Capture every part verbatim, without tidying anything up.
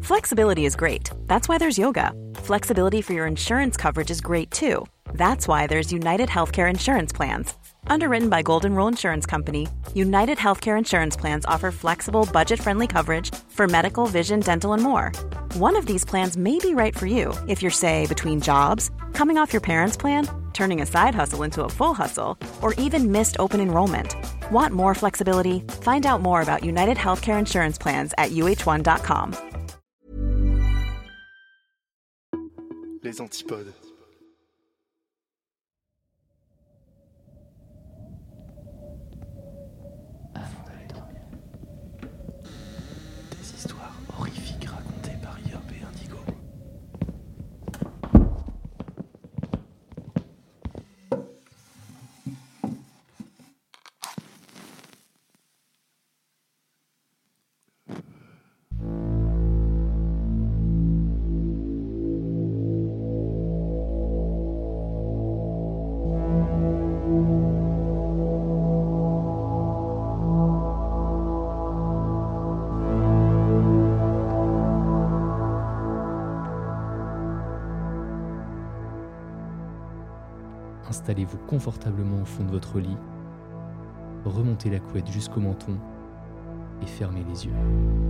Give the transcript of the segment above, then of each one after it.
Flexibility is great. That's why there's yoga. Flexibility for your insurance coverage is great too. That's why there's United Healthcare Insurance Plans. Underwritten by Golden Rule Insurance Company, United Healthcare Insurance Plans offer flexible, budget-friendly coverage for medical, vision, dental, and more. One of these plans may be right for you if you're, say, between jobs, coming off your parents' plan, turning a side hustle into a full hustle, or even missed open enrollment. Want more flexibility? Find out more about United Healthcare Insurance Plans at U H one dot com. Les antipodes. Avant d'aller dormir. Des histoires horrifiques racontées par I R P Indigo. Installez-vous confortablement au fond de votre lit, remontez la couette jusqu'au menton et fermez les yeux.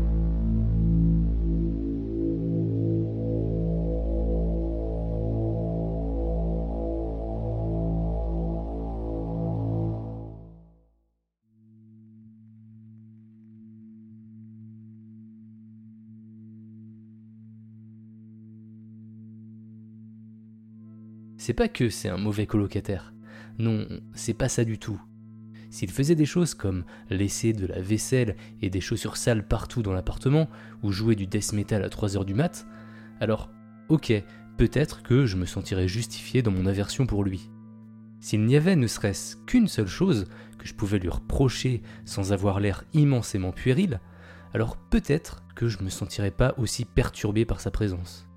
C'est pas que c'est un mauvais colocataire. Non, c'est pas ça du tout. S'il faisait des choses comme laisser de la vaisselle et des chaussures sales partout dans l'appartement, ou jouer du death metal à trois heures du mat', alors, ok, peut-être que je me sentirais justifié dans mon aversion pour lui. S'il n'y avait ne serait-ce qu'une seule chose que je pouvais lui reprocher sans avoir l'air immensément puéril, alors peut-être que je me sentirais pas aussi perturbé par sa présence.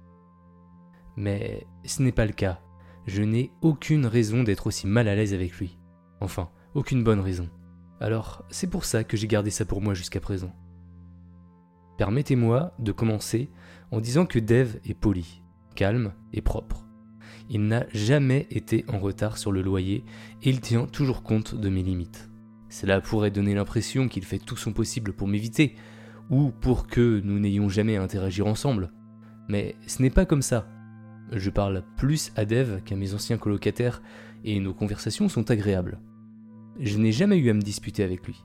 Mais ce n'est pas le cas. Je n'ai aucune raison d'être aussi mal à l'aise avec lui. Enfin, aucune bonne raison. Alors, c'est pour ça que j'ai gardé ça pour moi jusqu'à présent. Permettez-moi de commencer en disant que Dave est poli, calme et propre. Il n'a jamais été en retard sur le loyer et il tient toujours compte de mes limites. Cela pourrait donner l'impression qu'il fait tout son possible pour m'éviter, ou pour que nous n'ayons jamais à interagir ensemble. Mais ce n'est pas comme ça. Je parle plus à Dave qu'à mes anciens colocataires et nos conversations sont agréables. Je n'ai jamais eu à me disputer avec lui.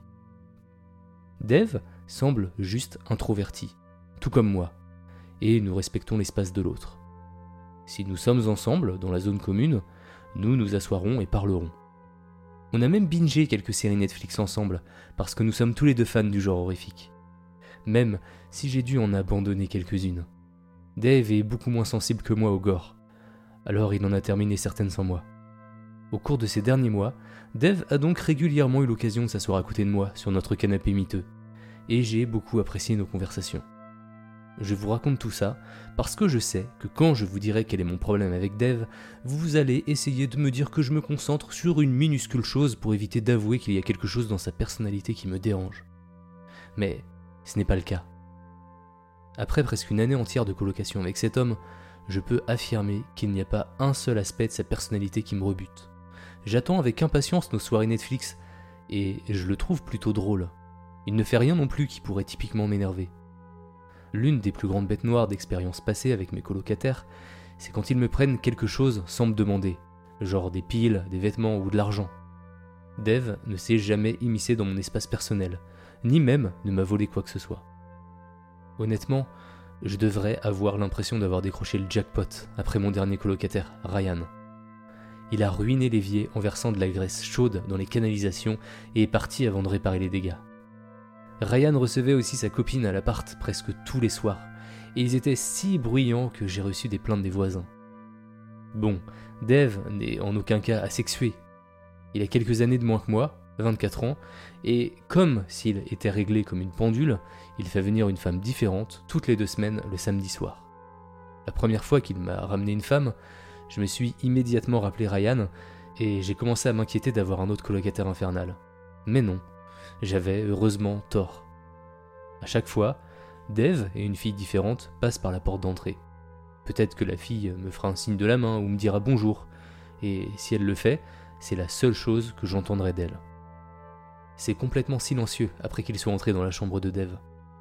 Dave semble juste introverti, tout comme moi, et nous respectons l'espace de l'autre. Si nous sommes ensemble dans la zone commune, nous nous assoirons et parlerons. On a même bingé quelques séries Netflix ensemble, parce que nous sommes tous les deux fans du genre horrifique. Même si j'ai dû en abandonner quelques-unes. Dave est beaucoup moins sensible que moi au gore, alors il en a terminé certaines sans moi. Au cours de ces derniers mois, Dave a donc régulièrement eu l'occasion de s'asseoir à côté de moi sur notre canapé miteux, et j'ai beaucoup apprécié nos conversations. Je vous raconte tout ça parce que je sais que quand je vous dirai quel est mon problème avec Dave, vous allez essayer de me dire que je me concentre sur une minuscule chose pour éviter d'avouer qu'il y a quelque chose dans sa personnalité qui me dérange. Mais ce n'est pas le cas. Après presque une année entière de colocation avec cet homme, je peux affirmer qu'il n'y a pas un seul aspect de sa personnalité qui me rebute. J'attends avec impatience nos soirées Netflix, et je le trouve plutôt drôle. Il ne fait rien non plus qui pourrait typiquement m'énerver. L'une des plus grandes bêtes noires d'expériences passées avec mes colocataires, c'est quand ils me prennent quelque chose sans me demander, genre des piles, des vêtements ou de l'argent. Dave ne s'est jamais immiscé dans mon espace personnel, ni même ne m'a volé quoi que ce soit. Honnêtement, je devrais avoir l'impression d'avoir décroché le jackpot après mon dernier colocataire, Ryan. Il a ruiné l'évier en versant de la graisse chaude dans les canalisations et est parti avant de réparer les dégâts. Ryan recevait aussi sa copine à l'appart presque tous les soirs, et ils étaient si bruyants que j'ai reçu des plaintes des voisins. Bon, Dave n'est en aucun cas asexué. Il a quelques années de moins que moi, vingt-quatre ans, et comme s'il était réglé comme une pendule, il fait venir une femme différente toutes les deux semaines le samedi soir. La première fois qu'il m'a ramené une femme, je me suis immédiatement rappelé Ryan, et j'ai commencé à m'inquiéter d'avoir un autre colocataire infernal. Mais non, j'avais heureusement tort. À chaque fois, Dev et une fille différente passent par la porte d'entrée. Peut-être que la fille me fera un signe de la main ou me dira bonjour, et si elle le fait, c'est la seule chose que j'entendrai d'elle. C'est complètement silencieux après qu'il soit entré dans la chambre de Dev.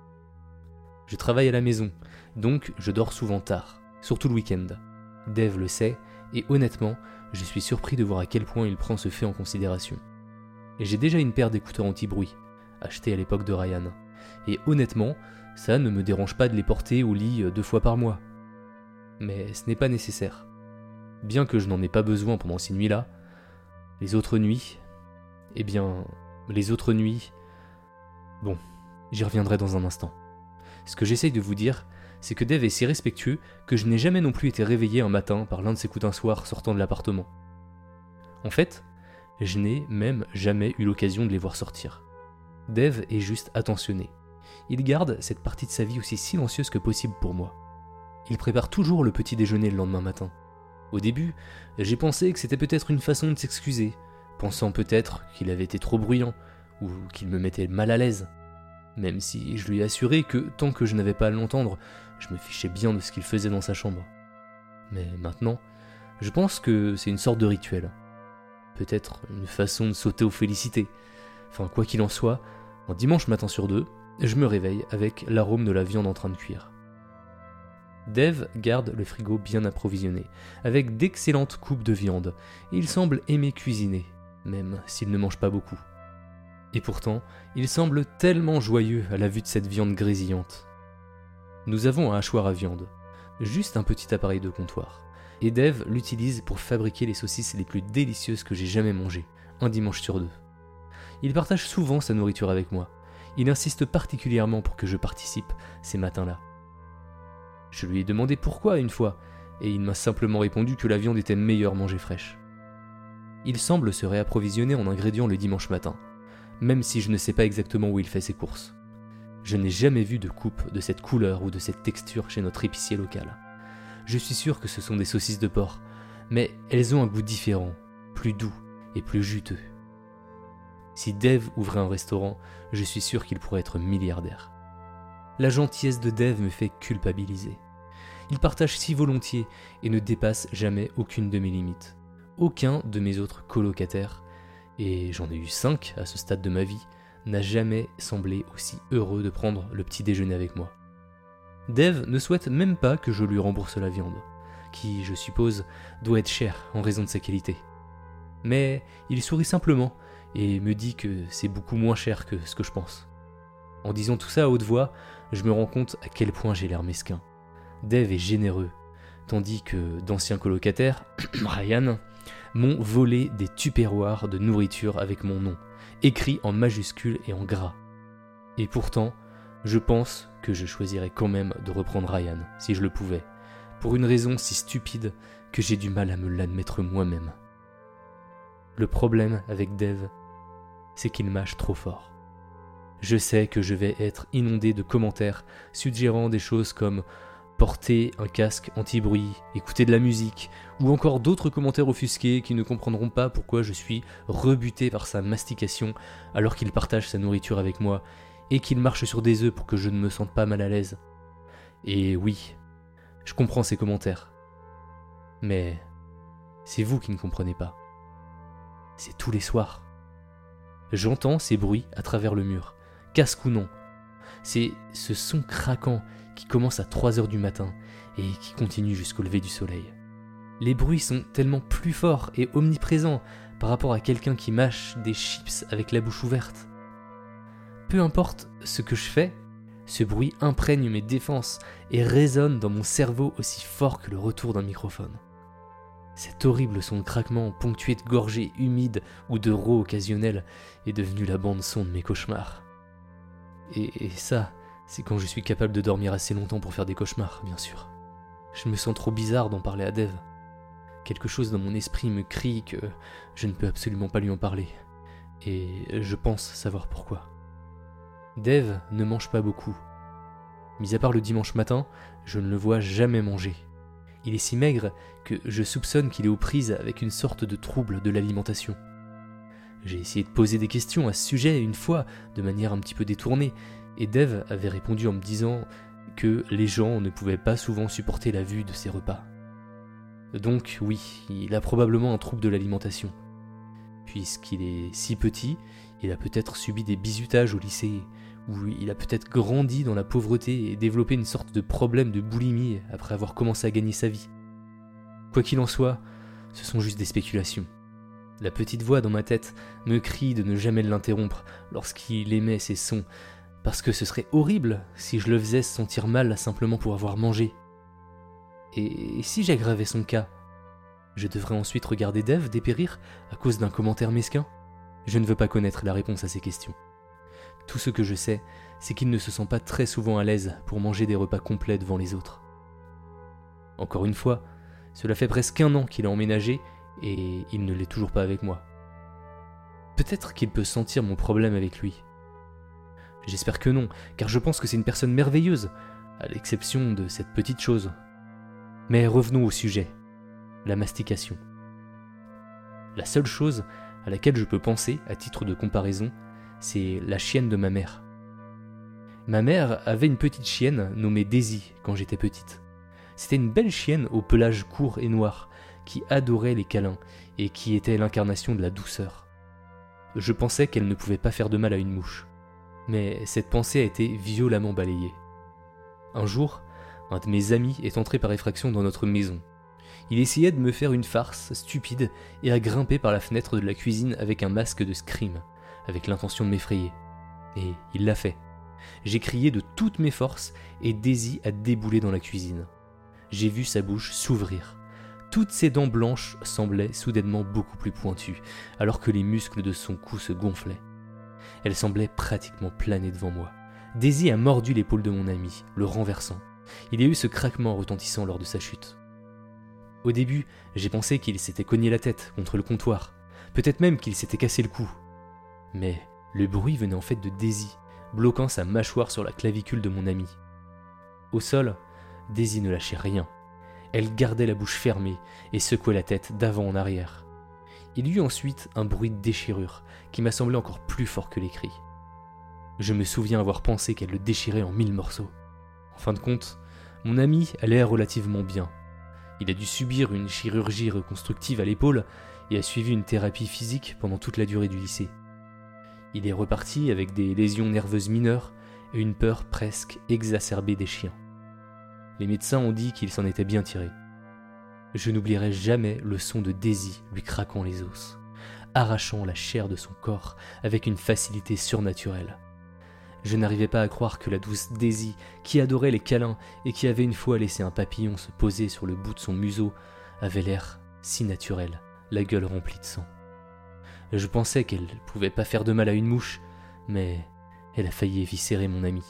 Je travaille à la maison, donc je dors souvent tard, surtout le week-end. Dev le sait, et honnêtement, je suis surpris de voir à quel point il prend ce fait en considération. Et j'ai déjà une paire d'écouteurs anti-bruit, achetés à l'époque de Ryan, et honnêtement, ça ne me dérange pas de les porter au lit deux fois par mois. Mais ce n'est pas nécessaire. Bien que je n'en ai pas besoin pendant ces nuits-là, les autres nuits, eh bien, les autres nuits, bon, j'y reviendrai dans un instant. Ce que j'essaye de vous dire, c'est que Dev est si respectueux que je n'ai jamais non plus été réveillé un matin par l'un de ses coups d'un soir sortant de l'appartement. En fait, je n'ai même jamais eu l'occasion de les voir sortir. Dev est juste attentionné. Il garde cette partie de sa vie aussi silencieuse que possible pour moi. Il prépare toujours le petit déjeuner le lendemain matin. Au début, j'ai pensé que c'était peut-être une façon de s'excuser, pensant peut-être qu'il avait été trop bruyant, ou qu'il me mettait mal à l'aise. Même si je lui ai assuré que, tant que je n'avais pas à l'entendre, je me fichais bien de ce qu'il faisait dans sa chambre. Mais maintenant, je pense que c'est une sorte de rituel. Peut-être une façon de sauter aux félicités. Enfin, quoi qu'il en soit, un dimanche matin sur deux, je me réveille avec l'arôme de la viande en train de cuire. Dev garde le frigo bien approvisionné, avec d'excellentes coupes de viande, et il semble aimer cuisiner, même s'il ne mange pas beaucoup. Et pourtant, il semble tellement joyeux à la vue de cette viande grésillante. Nous avons un hachoir à viande, juste un petit appareil de comptoir, et Dev l'utilise pour fabriquer les saucisses les plus délicieuses que j'ai jamais mangées, un dimanche sur deux. Il partage souvent sa nourriture avec moi. Il insiste particulièrement pour que je participe ces matins-là. Je lui ai demandé pourquoi une fois, et il m'a simplement répondu que la viande était meilleure mangée fraîche. Il semble se réapprovisionner en ingrédients le dimanche matin, même si je ne sais pas exactement où il fait ses courses. Je n'ai jamais vu de coupe de cette couleur ou de cette texture chez notre épicier local. Je suis sûr que ce sont des saucisses de porc, mais elles ont un goût différent, plus doux et plus juteux. Si Dev ouvrait un restaurant, je suis sûr qu'il pourrait être milliardaire. La gentillesse de Dev me fait culpabiliser. Il partage si volontiers et ne dépasse jamais aucune de mes limites. Aucun de mes autres colocataires, et j'en ai eu cinq à ce stade de ma vie, n'a jamais semblé aussi heureux de prendre le petit déjeuner avec moi. Dev ne souhaite même pas que je lui rembourse la viande, qui, je suppose, doit être chère en raison de sa qualité. Mais il sourit simplement et me dit que c'est beaucoup moins cher que ce que je pense. En disant tout ça à haute voix, je me rends compte à quel point j'ai l'air mesquin. Dev est généreux, tandis que d'anciens colocataires, Ryan, m'ont volé des tupperwares de nourriture avec mon nom, écrit en majuscules et en gras. Et pourtant, je pense que je choisirais quand même de reprendre Ryan, si je le pouvais, pour une raison si stupide que j'ai du mal à me l'admettre moi-même. Le problème avec Dev, c'est qu'il mâche trop fort. Je sais que je vais être inondé de commentaires suggérant des choses comme porter un casque anti-bruit, écouter de la musique, ou encore d'autres commentaires offusqués qui ne comprendront pas pourquoi je suis rebuté par sa mastication alors qu'il partage sa nourriture avec moi et qu'il marche sur des œufs pour que je ne me sente pas mal à l'aise. Et oui, je comprends ces commentaires. Mais c'est vous qui ne comprenez pas. C'est tous les soirs. J'entends ces bruits à travers le mur, casque ou non. C'est ce son craquant qui commence à trois heures du matin et qui continue jusqu'au lever du soleil. Les bruits sont tellement plus forts et omniprésents par rapport à quelqu'un qui mâche des chips avec la bouche ouverte. Peu importe ce que je fais, ce bruit imprègne mes défenses et résonne dans mon cerveau aussi fort que le retour d'un microphone. Cet horrible son de craquement ponctué de gorgées humides ou de rots occasionnels est devenu la bande-son de mes cauchemars. Et, et ça, c'est quand je suis capable de dormir assez longtemps pour faire des cauchemars, bien sûr. Je me sens trop bizarre d'en parler à Dev. Quelque chose dans mon esprit me crie que je ne peux absolument pas lui en parler. Et je pense savoir pourquoi. Dev ne mange pas beaucoup. Mis à part le dimanche matin, je ne le vois jamais manger. Il est si maigre que je soupçonne qu'il est aux prises avec une sorte de trouble de l'alimentation. J'ai essayé de poser des questions à ce sujet une fois, de manière un petit peu détournée, Et Dev avait répondu en me disant que les gens ne pouvaient pas souvent supporter la vue de ses repas. Donc oui, il a probablement un trouble de l'alimentation. Puisqu'il est si petit, il a peut-être subi des bizutages au lycée, ou il a peut-être grandi dans la pauvreté et développé une sorte de problème de boulimie après avoir commencé à gagner sa vie. Quoi qu'il en soit, ce sont juste des spéculations. La petite voix dans ma tête me crie de ne jamais l'interrompre lorsqu'il émet ses sons, parce que ce serait horrible si je le faisais se sentir mal simplement pour avoir mangé. Et si j'aggravais son cas, je devrais ensuite regarder Dev dépérir à cause d'un commentaire mesquin? Je ne veux pas connaître la réponse à ces questions. Tout ce que je sais, c'est qu'il ne se sent pas très souvent à l'aise pour manger des repas complets devant les autres. Encore une fois, cela fait presque un an qu'il a emménagé et il ne l'est toujours pas avec moi. Peut-être qu'il peut sentir mon problème avec lui. J'espère que non, car je pense que c'est une personne merveilleuse, à l'exception de cette petite chose. Mais revenons au sujet, la mastication. La seule chose à laquelle je peux penser, à titre de comparaison, c'est la chienne de ma mère. Ma mère avait une petite chienne nommée Daisy quand j'étais petite. C'était une belle chienne au pelage court et noir, qui adorait les câlins et qui était l'incarnation de la douceur. Je pensais qu'elle ne pouvait pas faire de mal à une mouche, mais cette pensée a été violemment balayée. Un jour, un de mes amis est entré par effraction dans notre maison. Il essayait de me faire une farce stupide et a grimpé par la fenêtre de la cuisine avec un masque de Scream, avec l'intention de m'effrayer. Et il l'a fait. J'ai crié de toutes mes forces et Daisy a déboulé dans la cuisine. J'ai vu sa bouche s'ouvrir. Toutes ses dents blanches semblaient soudainement beaucoup plus pointues, alors que les muscles de son cou se gonflaient. Elle semblait pratiquement planer devant moi. Daisy a mordu l'épaule de mon ami, le renversant. Il y a eu ce craquement retentissant lors de sa chute. Au début, j'ai pensé qu'il s'était cogné la tête contre le comptoir, peut-être même qu'il s'était cassé le cou. Mais le bruit venait en fait de Daisy, bloquant sa mâchoire sur la clavicule de mon ami. Au sol, Daisy ne lâchait rien. Elle gardait la bouche fermée et secouait la tête d'avant en arrière. Il y eut ensuite un bruit de déchirure qui m'a semblé encore plus fort que les cris. Je me souviens avoir pensé qu'elle le déchirait en mille morceaux. En fin de compte, mon ami allait relativement bien. Il a dû subir une chirurgie reconstructive à l'épaule et a suivi une thérapie physique pendant toute la durée du lycée. Il est reparti avec des lésions nerveuses mineures et une peur presque exacerbée des chiens. Les médecins ont dit qu'il s'en était bien tiré. Je n'oublierai jamais le son de Daisy lui craquant les os, arrachant la chair de son corps avec une facilité surnaturelle. Je n'arrivais pas à croire que la douce Daisy, qui adorait les câlins et qui avait une fois laissé un papillon se poser sur le bout de son museau, avait l'air si naturel, la gueule remplie de sang. Je pensais qu'elle ne pouvait pas faire de mal à une mouche, mais elle a failli éviscérer mon ami.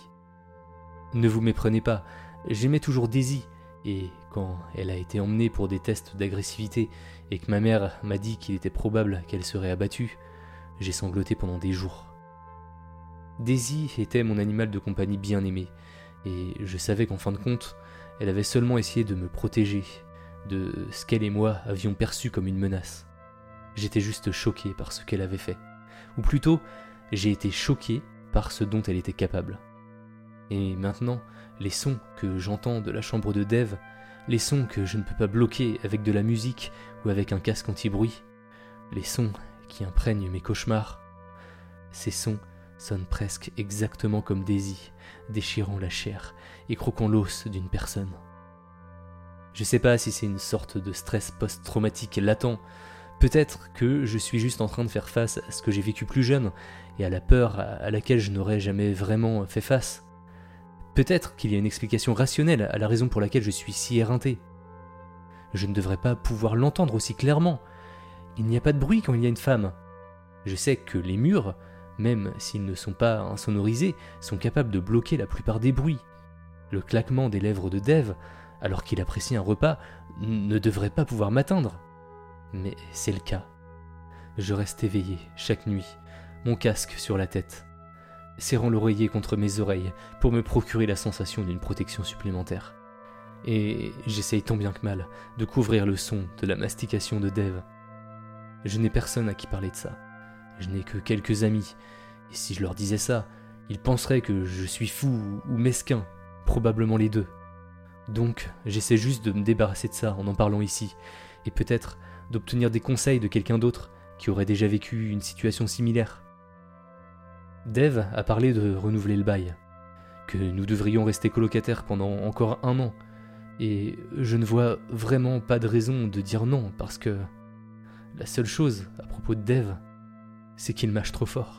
Ne vous méprenez pas, j'aimais toujours Daisy, et quand elle a été emmenée pour des tests d'agressivité et que ma mère m'a dit qu'il était probable qu'elle serait abattue, j'ai sangloté pendant des jours. Daisy était mon animal de compagnie bien-aimé, et je savais qu'en fin de compte, elle avait seulement essayé de me protéger de ce qu'elle et moi avions perçu comme une menace. J'étais juste choqué par ce qu'elle avait fait, ou plutôt, j'ai été choqué par ce dont elle était capable. Et maintenant, les sons que j'entends de la chambre de Dev, les sons que je ne peux pas bloquer avec de la musique ou avec un casque anti-bruit, les sons qui imprègnent mes cauchemars, ces sons sonnent presque exactement comme Daisy, déchirant la chair et croquant l'os d'une personne. Je sais pas si c'est une sorte de stress post-traumatique latent, peut-être que je suis juste en train de faire face à ce que j'ai vécu plus jeune et à la peur à laquelle je n'aurais jamais vraiment fait face. Peut-être qu'il y a une explication rationnelle à la raison pour laquelle je suis si éreinté. Je ne devrais pas pouvoir l'entendre aussi clairement. Il n'y a pas de bruit quand il y a une femme. Je sais que les murs, même s'ils ne sont pas insonorisés, sont capables de bloquer la plupart des bruits. Le claquement des lèvres de Dev, alors qu'il apprécie un repas, ne devrait pas pouvoir m'atteindre. Mais c'est le cas. Je reste éveillé chaque nuit, mon casque sur la tête, serrant l'oreiller contre mes oreilles pour me procurer la sensation d'une protection supplémentaire. Et j'essaye tant bien que mal de couvrir le son de la mastication de Dev. Je n'ai personne à qui parler de ça. Je n'ai que quelques amis, et si je leur disais ça, Il penserait que je suis fou ou mesquin, probablement les deux. Donc, j'essaie juste de me débarrasser de ça en en parlant ici, et peut-être d'obtenir des conseils de quelqu'un d'autre qui aurait déjà vécu une situation similaire. Dev a parlé de renouveler le bail, que nous devrions rester colocataires pendant encore un an, et je ne vois vraiment pas de raison de dire non, parce que la seule chose à propos de Dev, c'est qu'il mâche trop fort.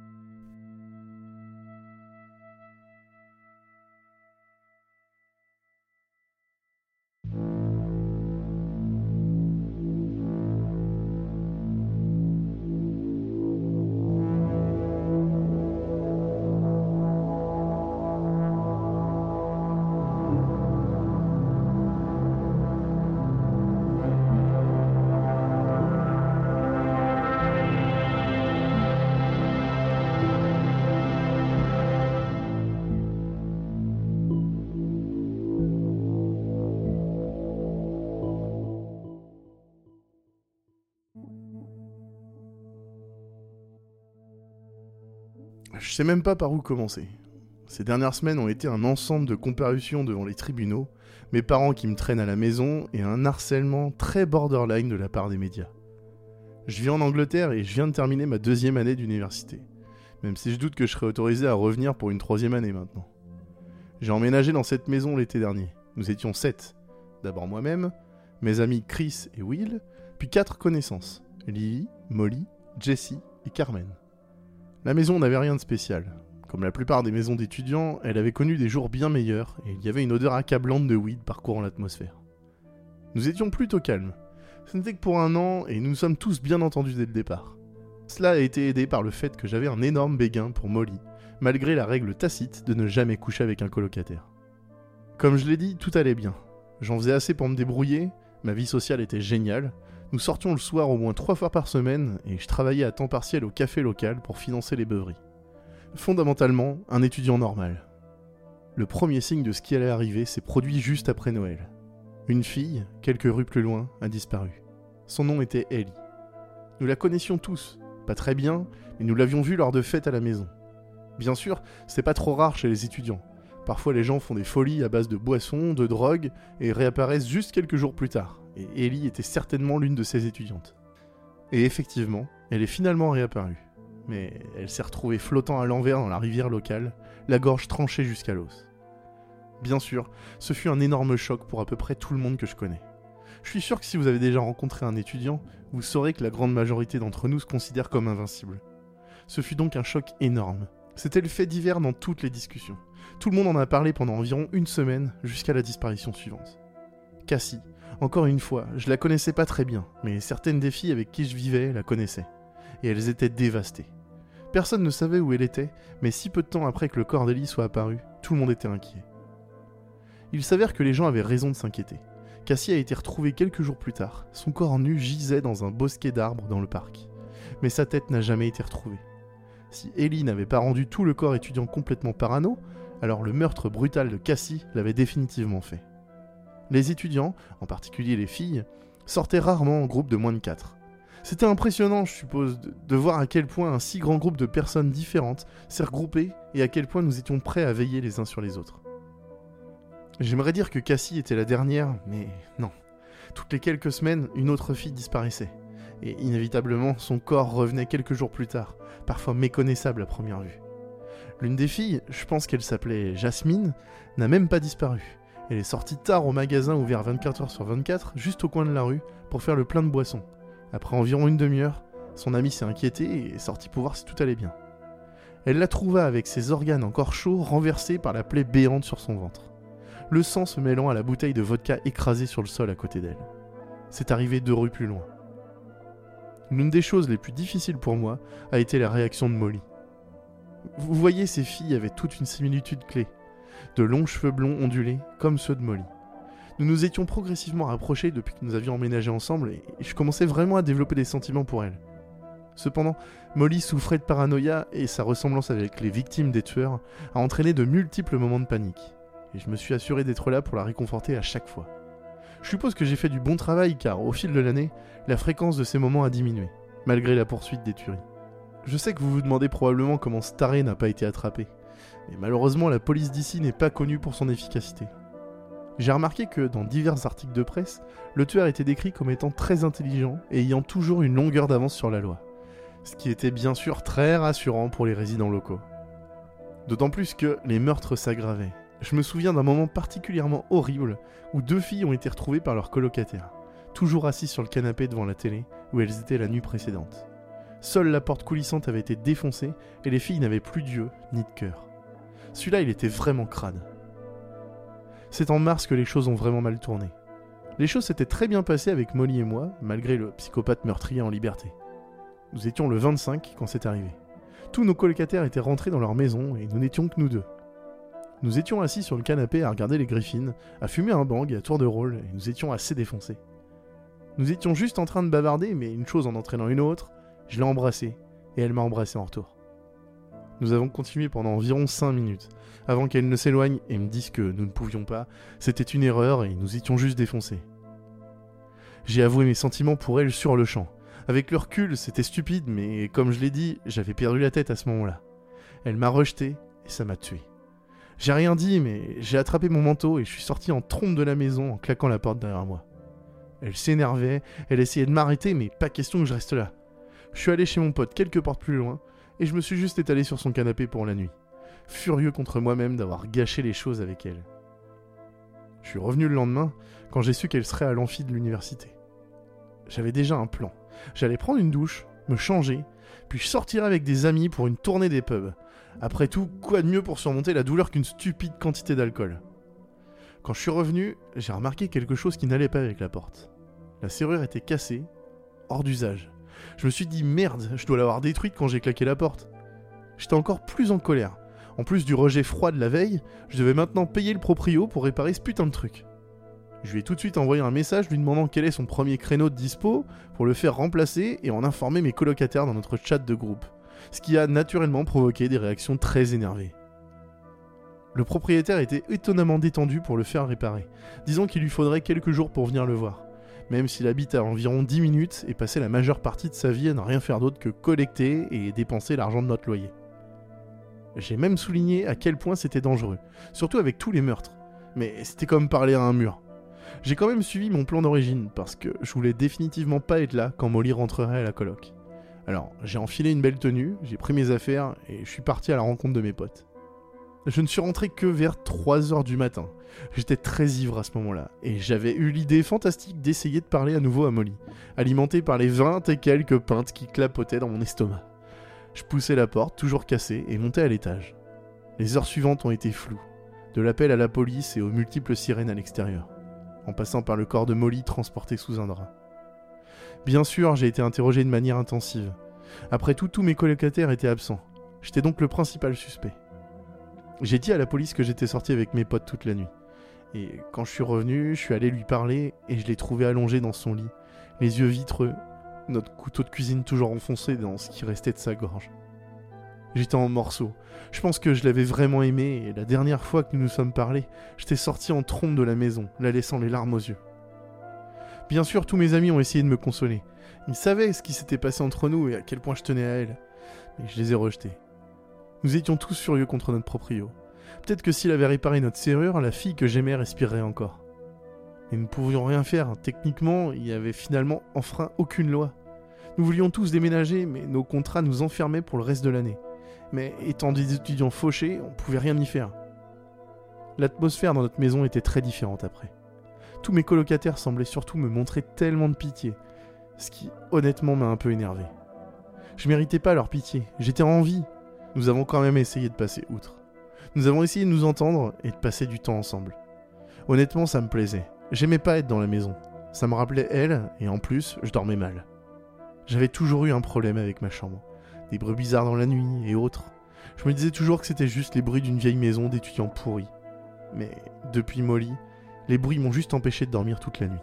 Je sais même pas par où commencer. Ces dernières semaines ont été un ensemble de comparutions devant les tribunaux, mes parents qui me traînent à la maison et un harcèlement très borderline de la part des médias. Je vis en Angleterre et je viens de terminer ma deuxième année d'université, même si je doute que je serai autorisé à revenir pour une troisième année maintenant. J'ai emménagé dans cette maison l'été dernier. Nous étions sept. D'abord moi-même, mes amis Chris et Will, puis quatre connaissances, Lily, Molly, Jessie et Carmen. La maison n'avait rien de spécial. Comme la plupart des maisons d'étudiants, elle avait connu des jours bien meilleurs et il y avait une odeur accablante de weed parcourant l'atmosphère. Nous étions plutôt calmes. Ce n'était que pour un an et nous nous sommes tous bien entendus dès le départ. Cela a été aidé par le fait que j'avais un énorme béguin pour Molly, malgré la règle tacite de ne jamais coucher avec un colocataire. Comme je l'ai dit, tout allait bien. J'en faisais assez pour me débrouiller, ma vie sociale était géniale. Nous sortions le soir au moins trois fois par semaine et je travaillais à temps partiel au café local pour financer les beuveries. Fondamentalement, un étudiant normal. Le premier signe de ce qui allait arriver s'est produit juste après Noël. Une fille, quelques rues plus loin, a disparu. Son nom était Ellie. Nous la connaissions tous, pas très bien, mais nous l'avions vue lors de fêtes à la maison. Bien sûr, c'est pas trop rare chez les étudiants. Parfois les gens font des folies à base de boissons, de drogue, et réapparaissent juste quelques jours plus tard. Et Ellie était certainement l'une de ces étudiantes. Et effectivement, elle est finalement réapparue. Mais elle s'est retrouvée flottant à l'envers dans la rivière locale, la gorge tranchée jusqu'à l'os. Bien sûr, ce fut un énorme choc pour à peu près tout le monde que je connais. Je suis sûr que si vous avez déjà rencontré un étudiant, vous saurez que la grande majorité d'entre nous se considère comme invincible. Ce fut donc un choc énorme. C'était le fait divers dans toutes les discussions. Tout le monde en a parlé pendant environ une semaine, jusqu'à la disparition suivante. Cassie, encore une fois, je la connaissais pas très bien, mais certaines des filles avec qui je vivais la connaissaient. Et elles étaient dévastées. Personne ne savait où elle était, mais si peu de temps après que le corps d'Ellie soit apparu, tout le monde était inquiet. Il s'avère que les gens avaient raison de s'inquiéter. Cassie a été retrouvée quelques jours plus tard. Son corps nu gisait dans un bosquet d'arbres dans le parc. Mais sa tête n'a jamais été retrouvée. Si Ellie n'avait pas rendu tout le corps étudiant complètement parano, alors le meurtre brutal de Cassie l'avait définitivement fait. Les étudiants, en particulier les filles, sortaient rarement en groupe de moins de quatre. C'était impressionnant, je suppose, de, de voir à quel point un si grand groupe de personnes différentes s'est regroupé et à quel point nous étions prêts à veiller les uns sur les autres. J'aimerais dire que Cassie était la dernière, mais non. Toutes les quelques semaines, une autre fille disparaissait. Et inévitablement, son corps revenait quelques jours plus tard, parfois méconnaissable à première vue. L'une des filles, je pense qu'elle s'appelait Jasmine, n'a même pas disparu. Elle est sortie tard au magasin ouvert vingt-quatre heures sur vingt-quatre, juste au coin de la rue, pour faire le plein de boissons. Après environ une demi-heure, son ami s'est inquiété et est sorti pour voir si tout allait bien. Elle la trouva avec ses organes encore chauds renversés par la plaie béante sur son ventre. Le sang se mêlant à la bouteille de vodka écrasée sur le sol à côté d'elle. C'est arrivé deux rues plus loin. L'une des choses les plus difficiles pour moi a été la réaction de Molly. Vous voyez, ces filles avaient toute une similitude clé. De longs cheveux blonds ondulés, comme ceux de Molly. Nous nous étions progressivement rapprochés depuis que nous avions emménagé ensemble et je commençais vraiment à développer des sentiments pour elle. Cependant, Molly souffrait de paranoïa et sa ressemblance avec les victimes des tueurs a entraîné de multiples moments de panique. Et je me suis assuré d'être là pour la réconforter à chaque fois. Je suppose que j'ai fait du bon travail car, au fil de l'année, la fréquence de ces moments a diminué, malgré la poursuite des tueries. Je sais que vous vous demandez probablement comment ce taré n'a pas été attrapé, mais malheureusement la police d'ici n'est pas connue pour son efficacité. J'ai remarqué que dans divers articles de presse, le tueur était décrit comme étant très intelligent et ayant toujours une longueur d'avance sur la loi, ce qui était bien sûr très rassurant pour les résidents locaux. D'autant plus que les meurtres s'aggravaient. Je me souviens d'un moment particulièrement horrible où deux filles ont été retrouvées par leurs colocataires, toujours assises sur le canapé devant la télé où elles étaient la nuit précédente. Seule la porte coulissante avait été défoncée et les filles n'avaient plus d'yeux ni de cœur. Celui-là, il était vraiment crade. C'est en mars que les choses ont vraiment mal tourné. Les choses s'étaient très bien passées avec Molly et moi, malgré le psychopathe meurtrier en liberté. Nous étions le vingt-cinq quand c'est arrivé. Tous nos colocataires étaient rentrés dans leur maison et nous n'étions que nous deux. Nous étions assis sur le canapé à regarder les Griffins, à fumer un bang et à tour de rôle, et nous étions assez défoncés. Nous étions juste en train de bavarder, mais une chose en entraînant une autre, je l'ai embrassée, et elle m'a embrassé en retour. Nous avons continué pendant environ cinq minutes, avant qu'elle ne s'éloigne et me dise que nous ne pouvions pas, c'était une erreur et nous étions juste défoncés. J'ai avoué mes sentiments pour elle sur le champ. Avec le recul, c'était stupide, mais comme je l'ai dit, j'avais perdu la tête à ce moment-là. Elle m'a rejeté, et ça m'a tué. J'ai rien dit, mais j'ai attrapé mon manteau et je suis sorti en trompe de la maison en claquant la porte derrière moi. Elle s'énervait, elle essayait de m'arrêter, mais pas question que je reste là. Je suis allé chez mon pote quelques portes plus loin, et je me suis juste étalé sur son canapé pour la nuit, furieux contre moi-même d'avoir gâché les choses avec elle. Je suis revenu le lendemain, quand j'ai su qu'elle serait à l'amphi de l'université. J'avais déjà un plan. J'allais prendre une douche, me changer, puis je sortirais avec des amis pour une tournée des pubs. Après tout, quoi de mieux pour surmonter la douleur qu'une stupide quantité d'alcool ? Quand je suis revenu, j'ai remarqué quelque chose qui n'allait pas avec la porte. La serrure était cassée, hors d'usage. Je me suis dit merde, je dois l'avoir détruite quand j'ai claqué la porte. J'étais encore plus en colère. En plus du rejet froid de la veille, je devais maintenant payer le proprio pour réparer ce putain de truc. Je lui ai tout de suite envoyé un message lui demandant quel est son premier créneau de dispo pour le faire remplacer et en informer mes colocataires dans notre chat de groupe, ce qui a naturellement provoqué des réactions très énervées. Le propriétaire était étonnamment détendu pour le faire réparer, disant qu'il lui faudrait quelques jours pour venir le voir, même s'il habite à environ dix minutes et passait la majeure partie de sa vie à ne rien faire d'autre que collecter et dépenser l'argent de notre loyer. J'ai même souligné à quel point c'était dangereux, surtout avec tous les meurtres, mais c'était comme parler à un mur. J'ai quand même suivi mon plan d'origine, parce que je voulais définitivement pas être là quand Molly rentrerait à la coloc. Alors, j'ai enfilé une belle tenue, j'ai pris mes affaires et je suis parti à la rencontre de mes potes. Je ne suis rentré que vers trois heures du matin. J'étais très ivre à ce moment-là, et j'avais eu l'idée fantastique d'essayer de parler à nouveau à Molly, alimenté par les vingt et quelques pintes qui clapotaient dans mon estomac. Je poussai la porte, toujours cassée, et montai à l'étage. Les heures suivantes ont été floues, de l'appel à la police et aux multiples sirènes à l'extérieur, en passant par le corps de Molly transporté sous un drap. Bien sûr, j'ai été interrogé de manière intensive. Après tout, tous mes colocataires étaient absents. J'étais donc le principal suspect. J'ai dit à la police que j'étais sorti avec mes potes toute la nuit. Et quand je suis revenu, je suis allé lui parler et je l'ai trouvé allongé dans son lit, les yeux vitreux, notre couteau de cuisine toujours enfoncé dans ce qui restait de sa gorge. J'étais en morceaux. Je pense que je l'avais vraiment aimé et la dernière fois que nous nous sommes parlé, j'étais sorti en trompe de la maison, la laissant les larmes aux yeux. Bien sûr, tous mes amis ont essayé de me consoler. Ils savaient ce qui s'était passé entre nous et à quel point je tenais à elle. Mais je les ai rejetés. Nous étions tous furieux contre notre proprio. Peut-être que s'il avait réparé notre serrure, la fille que j'aimais respirerait encore. Mais nous ne pouvions rien faire. Techniquement, il n'y avait finalement enfreint aucune loi. Nous voulions tous déménager, mais nos contrats nous enfermaient pour le reste de l'année. Mais étant des étudiants fauchés, on ne pouvait rien y faire. L'atmosphère dans notre maison était très différente après. Tous mes colocataires semblaient surtout me montrer tellement de pitié, ce qui honnêtement m'a un peu énervé. Je méritais pas leur pitié, j'étais en vie. Nous avons quand même essayé de passer outre. Nous avons essayé de nous entendre et de passer du temps ensemble. Honnêtement, ça me plaisait. J'aimais pas être dans la maison. Ça me rappelait elle, et en plus, je dormais mal. J'avais toujours eu un problème avec ma chambre. Des bruits bizarres dans la nuit et autres. Je me disais toujours que c'était juste les bruits d'une vieille maison d'étudiants pourris. Mais depuis Molly, les bruits m'ont juste empêché de dormir toute la nuit.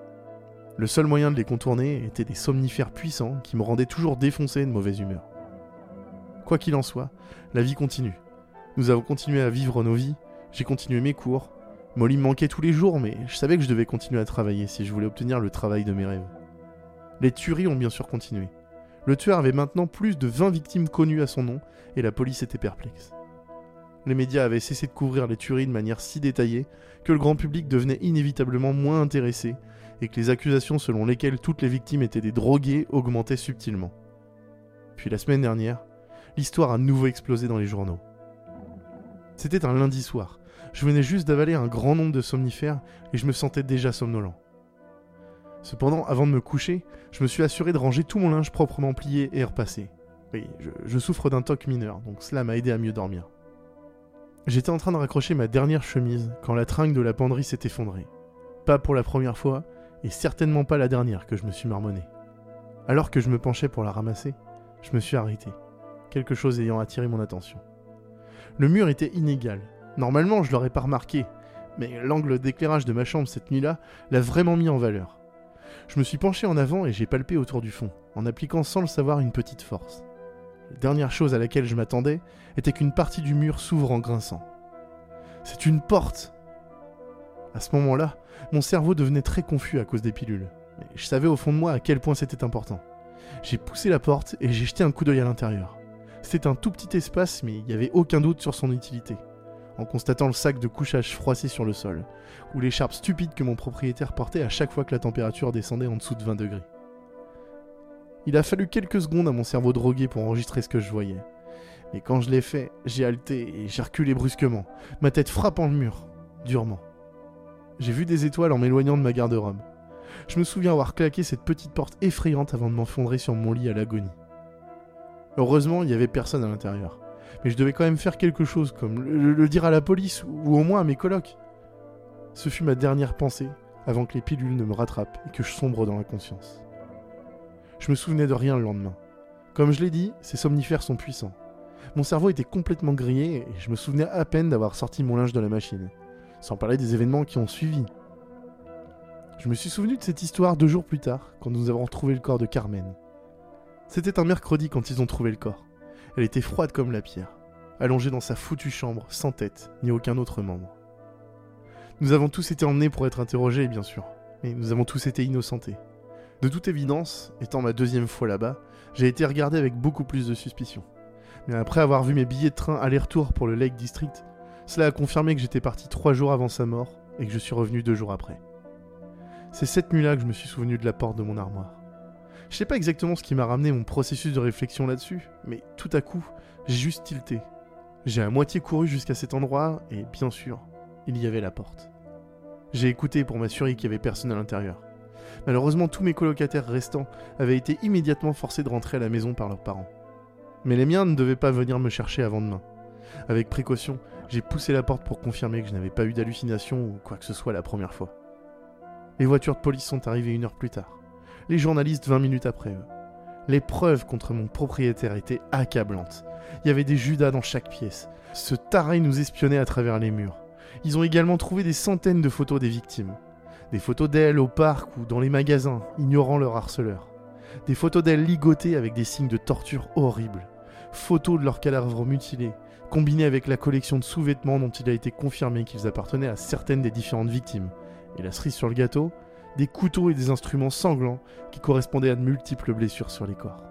Le seul moyen de les contourner était des somnifères puissants qui me rendaient toujours défoncé et de mauvaise humeur. Quoi qu'il en soit, la vie continue. Nous avons continué à vivre nos vies, j'ai continué mes cours. Molly me manquait tous les jours, mais je savais que je devais continuer à travailler si je voulais obtenir le travail de mes rêves. Les tueries ont bien sûr continué. Le tueur avait maintenant plus de vingt victimes connues à son nom, et la police était perplexe. Les médias avaient cessé de couvrir les tueries de manière si détaillée que le grand public devenait inévitablement moins intéressé, et que les accusations selon lesquelles toutes les victimes étaient des drogués augmentaient subtilement. Puis la semaine dernière, l'histoire a de nouveau explosé dans les journaux. C'était un lundi soir. Je venais juste d'avaler un grand nombre de somnifères et je me sentais déjà somnolent. Cependant, avant de me coucher, je me suis assuré de ranger tout mon linge proprement plié et repassé. Oui, je, je souffre d'un toc mineur, donc cela m'a aidé à mieux dormir. J'étais en train de raccrocher ma dernière chemise quand la tringle de la penderie s'est effondrée. Pas pour la première fois, et certainement pas la dernière que je me suis marmonné. Alors que je me penchais pour la ramasser, je me suis arrêté, quelque chose ayant attiré mon attention. Le mur était inégal. Normalement, je l'aurais pas remarqué, mais l'angle d'éclairage de ma chambre cette nuit-là l'a vraiment mis en valeur. Je me suis penché en avant et j'ai palpé autour du fond, en appliquant sans le savoir une petite force. La dernière chose à laquelle je m'attendais était qu'une partie du mur s'ouvre en grinçant. C'est une porte! À ce moment-là, mon cerveau devenait très confus à cause des pilules, mais je savais au fond de moi à quel point c'était important. J'ai poussé la porte et j'ai jeté un coup d'œil à l'intérieur. C'était un tout petit espace, mais il n'y avait aucun doute sur son utilité. En constatant le sac de couchage froissé sur le sol, ou l'écharpe stupide que mon propriétaire portait à chaque fois que la température descendait en dessous de vingt degrés. Il a fallu quelques secondes à mon cerveau drogué pour enregistrer ce que je voyais. Mais quand je l'ai fait, j'ai halté et j'ai reculé brusquement, ma tête frappant le mur, durement. J'ai vu des étoiles en m'éloignant de ma garde-robe. Je me souviens avoir claqué cette petite porte effrayante avant de m'enfondrer sur mon lit à l'agonie. Heureusement, il n'y avait personne à l'intérieur. Mais je devais quand même faire quelque chose, comme le, le dire à la police, ou au moins à mes colocs. Ce fut ma dernière pensée, avant que les pilules ne me rattrapent et que je sombre dans l'inconscience. Je me souvenais de rien le lendemain. Comme je l'ai dit, ces somnifères sont puissants. Mon cerveau était complètement grillé et je me souvenais à peine d'avoir sorti mon linge de la machine. Sans parler des événements qui ont suivi. Je me suis souvenu de cette histoire deux jours plus tard, quand nous avons retrouvé le corps de Carmen. C'était un mercredi quand ils ont trouvé le corps. Elle était froide comme la pierre, allongée dans sa foutue chambre, sans tête, ni aucun autre membre. Nous avons tous été emmenés pour être interrogés, bien sûr, mais nous avons tous été innocentés. De toute évidence, étant ma deuxième fois là-bas, j'ai été regardé avec beaucoup plus de suspicion. Mais après avoir vu mes billets de train aller-retour pour le Lake District, cela a confirmé que j'étais parti trois jours avant sa mort et que je suis revenu deux jours après. C'est cette nuit-là que je me suis souvenu de la porte de mon armoire. Je sais pas exactement ce qui m'a ramené mon processus de réflexion là-dessus, mais tout à coup, j'ai juste tilté. J'ai à moitié couru jusqu'à cet endroit et, bien sûr, il y avait la porte. J'ai écouté pour m'assurer qu'il y avait personne à l'intérieur. Malheureusement, tous mes colocataires restants avaient été immédiatement forcés de rentrer à la maison par leurs parents. Mais les miens ne devaient pas venir me chercher avant demain. Avec précaution, j'ai poussé la porte pour confirmer que je n'avais pas eu d'hallucination ou quoi que ce soit la première fois. Les voitures de police sont arrivées une heure plus tard. Les journalistes vingt minutes après eux. Les preuves contre mon propriétaire étaient accablantes. Il y avait des Judas dans chaque pièce. Ce taré nous espionnait à travers les murs. Ils ont également trouvé des centaines de photos des victimes. Des photos d'elles au parc ou dans les magasins, ignorant leur harceleur. Des photos d'elles ligotées avec des signes de torture horribles. Photos de leurs cadavres mutilés, combinées avec la collection de sous-vêtements dont il a été confirmé qu'ils appartenaient à certaines des différentes victimes. Et la cerise sur le gâteau, des couteaux et des instruments sanglants qui correspondaient à de multiples blessures sur les corps.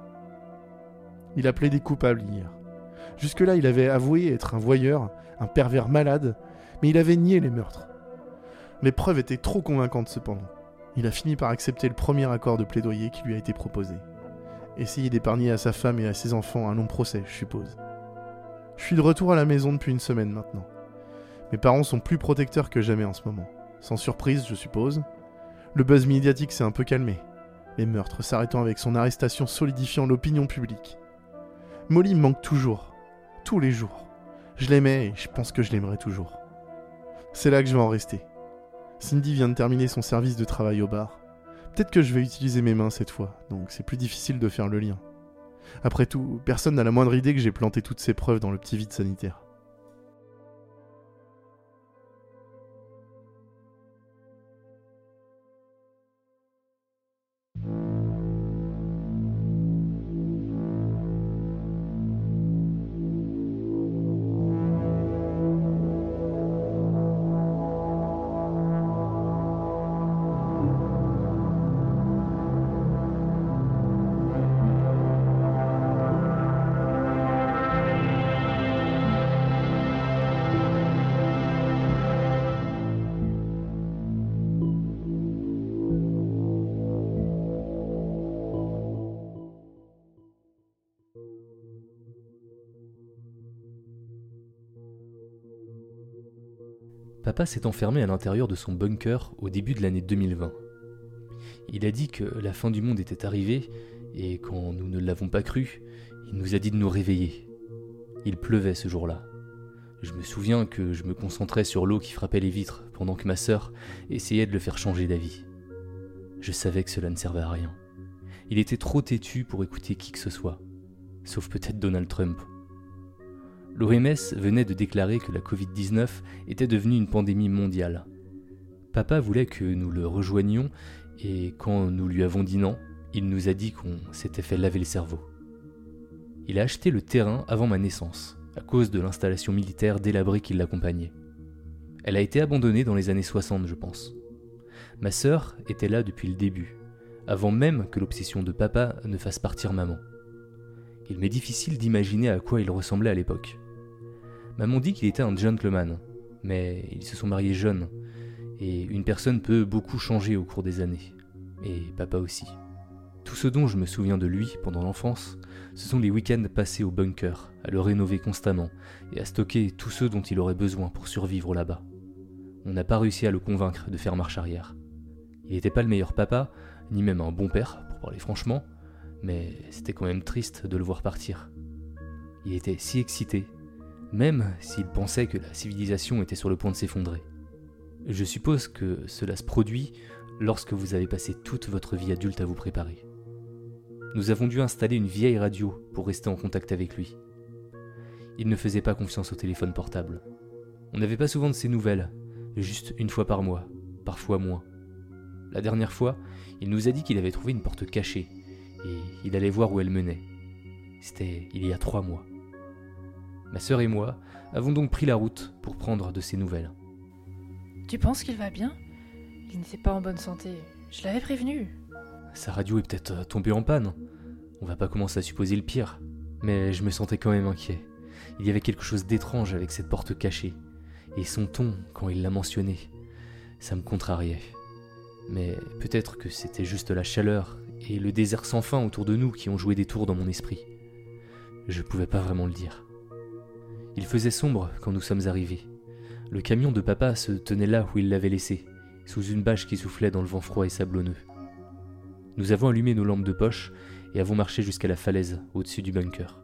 Il a plaidé coupable hier. Jusque-là, il avait avoué être un voyeur, un pervers malade, mais il avait nié les meurtres. Les preuves étaient trop convaincantes cependant. Il a fini par accepter le premier accord de plaidoyer qui lui a été proposé. Essayer d'épargner à sa femme et à ses enfants un long procès, je suppose. Je suis de retour à la maison depuis une semaine maintenant. Mes parents sont plus protecteurs que jamais en ce moment. Sans surprise, je suppose. Le buzz médiatique s'est un peu calmé. Les meurtres s'arrêtant avec son arrestation solidifiant l'opinion publique. Molly me manque toujours. Tous les jours. Je l'aimais et je pense que je l'aimerai toujours. C'est là que je vais en rester. Cindy vient de terminer son service de travail au bar. Peut-être que je vais utiliser mes mains cette fois, donc c'est plus difficile de faire le lien. Après tout, personne n'a la moindre idée que j'ai planté toutes ces preuves dans le petit vide sanitaire. Papa s'est enfermé à l'intérieur de son bunker au début de l'année deux mille vingt. Il a dit que la fin du monde était arrivée, et quand nous ne l'avons pas cru, il nous a dit de nous réveiller. Il pleuvait ce jour-là. Je me souviens que je me concentrais sur l'eau qui frappait les vitres, pendant que ma sœur essayait de le faire changer d'avis. Je savais que cela ne servait à rien. Il était trop têtu pour écouter qui que ce soit, sauf peut-être Donald Trump. L'O M S venait de déclarer que la covid dix-neuf était devenue une pandémie mondiale. Papa voulait que nous le rejoignions et quand nous lui avons dit non, il nous a dit qu'on s'était fait laver le cerveau. Il a acheté le terrain avant ma naissance, à cause de l'installation militaire délabrée qui l'accompagnait. Elle a été abandonnée dans les années soixante, je pense. Ma sœur était là depuis le début, avant même que l'obsession de papa ne fasse partir maman. Il m'est difficile d'imaginer à quoi il ressemblait à l'époque. Maman dit qu'il était un gentleman, mais ils se sont mariés jeunes, et une personne peut beaucoup changer au cours des années, et papa aussi. Tout ce dont je me souviens de lui pendant l'enfance, ce sont les week-ends passés au bunker, à le rénover constamment, et à stocker tous ceux dont il aurait besoin pour survivre là-bas. On n'a pas réussi à le convaincre de faire marche arrière. Il n'était pas le meilleur papa, ni même un bon père, pour parler franchement, mais c'était quand même triste de le voir partir. Il était si excité, même s'il pensait que la civilisation était sur le point de s'effondrer. Je suppose que cela se produit lorsque vous avez passé toute votre vie adulte à vous préparer. Nous avons dû installer une vieille radio pour rester en contact avec lui. Il ne faisait pas confiance au téléphone portable. On n'avait pas souvent de ses nouvelles, juste une fois par mois, parfois moins. La dernière fois, il nous a dit qu'il avait trouvé une porte cachée et il allait voir où elle menait. C'était il y a trois mois. Ma sœur et moi avons donc pris la route pour prendre de ses nouvelles. Tu penses qu'il va bien ? Il n'était pas en bonne santé. Je l'avais prévenu. Sa radio est peut-être tombée en panne. On va pas commencer à supposer le pire. Mais je me sentais quand même inquiet. Il y avait quelque chose d'étrange avec cette porte cachée. Et son ton, quand il l'a mentionné, ça me contrariait. Mais peut-être que c'était juste la chaleur et le désert sans fin autour de nous qui ont joué des tours dans mon esprit. Je pouvais pas vraiment le dire. Il faisait sombre quand nous sommes arrivés. Le camion de papa se tenait là où il l'avait laissé, sous une bâche qui soufflait dans le vent froid et sablonneux. Nous avons allumé nos lampes de poche et avons marché jusqu'à la falaise au-dessus du bunker.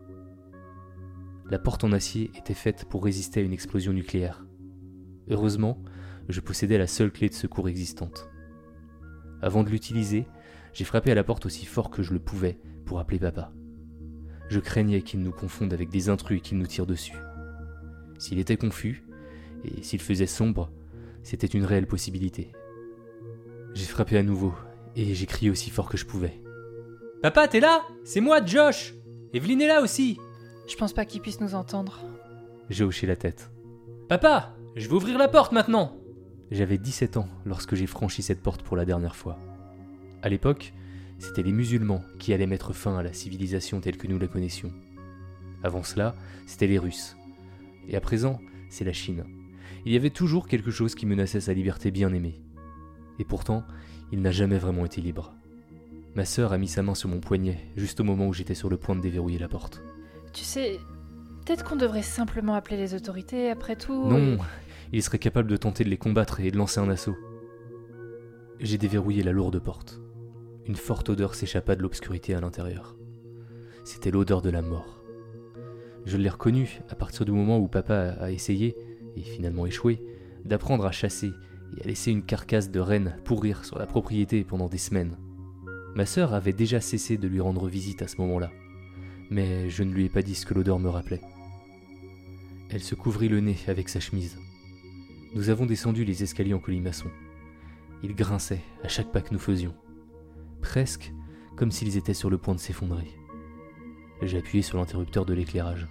La porte en acier était faite pour résister à une explosion nucléaire. Heureusement, je possédais la seule clé de secours existante. Avant de l'utiliser, j'ai frappé à la porte aussi fort que je le pouvais pour appeler papa. Je craignais qu'il nous confonde avec des intrus et qu'il nous tire dessus. S'il était confus, et s'il faisait sombre, c'était une réelle possibilité. J'ai frappé à nouveau, et j'ai crié aussi fort que je pouvais. « Papa, t'es là ? C'est moi, Josh ! Evelyne est là aussi !» Je pense pas qu'il puisse nous entendre. J'ai hoché la tête. « Papa, je vais ouvrir la porte maintenant !» J'avais dix-sept ans lorsque j'ai franchi cette porte pour la dernière fois. À l'époque, c'était les musulmans qui allaient mettre fin à la civilisation telle que nous la connaissions. Avant cela, c'était les Russes. Et à présent, c'est la Chine. Il y avait toujours quelque chose qui menaçait sa liberté bien-aimée. Et pourtant, il n'a jamais vraiment été libre. Ma sœur a mis sa main sur mon poignet, juste au moment où j'étais sur le point de déverrouiller la porte. Tu sais, peut-être qu'on devrait simplement appeler les autorités, après tout... Non, il serait capable de tenter de les combattre et de lancer un assaut. J'ai déverrouillé la lourde porte. Une forte odeur s'échappa de l'obscurité à l'intérieur. C'était l'odeur de la mort. Je l'ai reconnue à partir du moment où papa a essayé, et finalement échoué, d'apprendre à chasser et à laisser une carcasse de renne pourrir sur la propriété pendant des semaines. Ma sœur avait déjà cessé de lui rendre visite à ce moment-là, mais je ne lui ai pas dit ce que l'odeur me rappelait. Elle se couvrit le nez avec sa chemise. Nous avons descendu les escaliers en colimaçon. Ils grinçaient à chaque pas que nous faisions, presque comme s'ils étaient sur le point de s'effondrer. J'ai appuyé sur l'interrupteur de l'éclairage.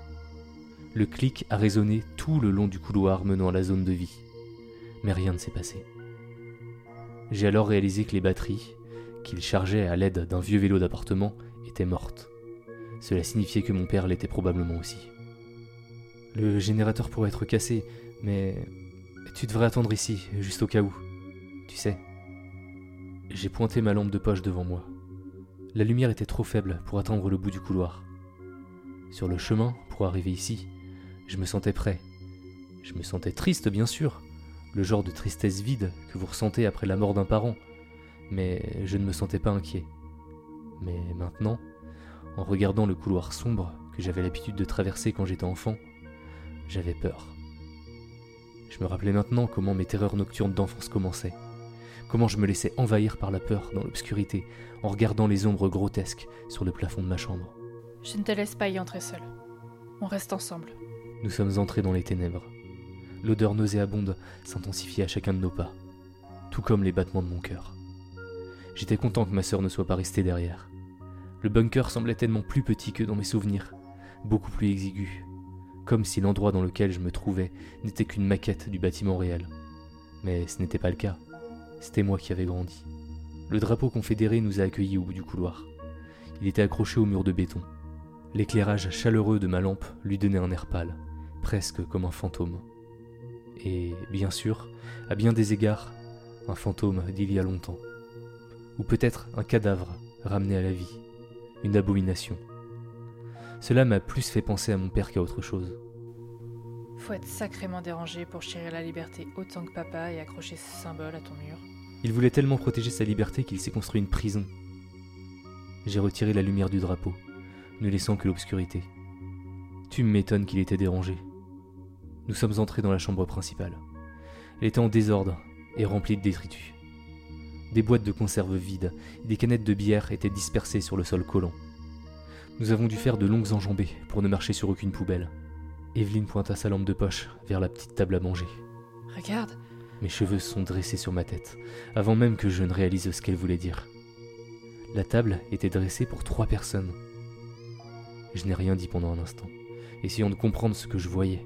Le clic a résonné tout le long du couloir menant à la zone de vie, mais rien ne s'est passé. J'ai alors réalisé que les batteries, qu'il chargeait à l'aide d'un vieux vélo d'appartement, étaient mortes. Cela signifiait que mon père l'était probablement aussi. Le générateur pourrait être cassé, mais tu devrais attendre ici, juste au cas où. Tu sais. J'ai pointé ma lampe de poche devant moi. La lumière était trop faible pour atteindre le bout du couloir. Sur le chemin, pour arriver ici, je me sentais prêt. Je me sentais triste, bien sûr, le genre de tristesse vide que vous ressentez après la mort d'un parent, mais je ne me sentais pas inquiet. Mais maintenant, en regardant le couloir sombre que j'avais l'habitude de traverser quand j'étais enfant, j'avais peur. Je me rappelais maintenant comment mes terreurs nocturnes d'enfance commençaient, comment je me laissais envahir par la peur dans l'obscurité en regardant les ombres grotesques sur le plafond de ma chambre. Je ne te laisse pas y entrer seul. On reste ensemble. Nous sommes entrés dans les ténèbres. L'odeur nauséabonde s'intensifiait à chacun de nos pas, tout comme les battements de mon cœur. J'étais content que ma sœur ne soit pas restée derrière. Le bunker semblait tellement plus petit que dans mes souvenirs, beaucoup plus exigu, comme si l'endroit dans lequel je me trouvais n'était qu'une maquette du bâtiment réel. Mais ce n'était pas le cas, c'était moi qui avais grandi. Le drapeau confédéré nous a accueillis au bout du couloir. Il était accroché au mur de béton. L'éclairage chaleureux de ma lampe lui donnait un air pâle, presque comme un fantôme. Et, bien sûr, à bien des égards, un fantôme d'il y a longtemps. Ou peut-être un cadavre ramené à la vie, une abomination. Cela m'a plus fait penser à mon père qu'à autre chose. Faut être sacrément dérangé pour chérir la liberté autant que papa et accrocher ce symbole à ton mur. Il voulait tellement protéger sa liberté qu'il s'est construit une prison. J'ai retiré la lumière du drapeau, ne laissant que l'obscurité. Tu m'étonnes qu'il était dérangé. Nous sommes entrés dans la chambre principale. Elle était en désordre et remplie de détritus. Des boîtes de conserve vides et des canettes de bière étaient dispersées sur le sol collant. Nous avons dû faire de longues enjambées pour ne marcher sur aucune poubelle. Evelyne pointa sa lampe de poche vers la petite table à manger. Regarde. Mes cheveux se sont dressés sur ma tête, avant même que je ne réalise ce qu'elle voulait dire. La table était dressée pour trois personnes. Je n'ai rien dit pendant un instant, essayant de comprendre ce que je voyais.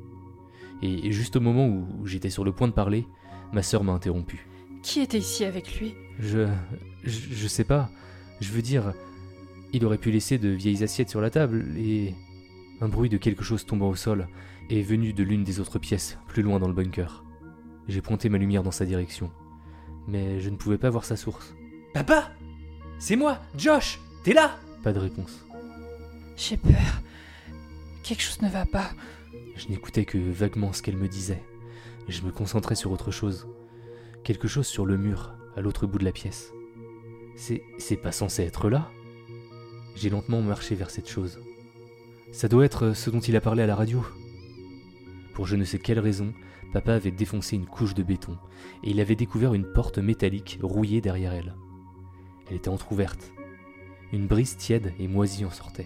Et juste au moment où j'étais sur le point de parler, ma sœur m'a interrompu. Qui était ici avec lui ? Je... je... je sais pas. Je veux dire... Il aurait pu laisser de vieilles assiettes sur la table, et... Un bruit de quelque chose tombant au sol est venu de l'une des autres pièces, plus loin dans le bunker. J'ai pointé ma lumière dans sa direction, mais je ne pouvais pas voir sa source. « Papa ! C'est moi, Josh ! T'es là !» Pas de réponse. J'ai peur. Quelque chose ne va pas. Je n'écoutais que vaguement ce qu'elle me disait. Je me concentrais sur autre chose. Quelque chose sur le mur, à l'autre bout de la pièce. C'est... c'est pas censé être là ? J'ai lentement marché vers cette chose. Ça doit être ce dont il a parlé à la radio. Pour je ne sais quelle raison, papa avait défoncé une couche de béton, et il avait découvert une porte métallique rouillée derrière elle. Elle était entr'ouverte. Une brise tiède et moisie en sortait.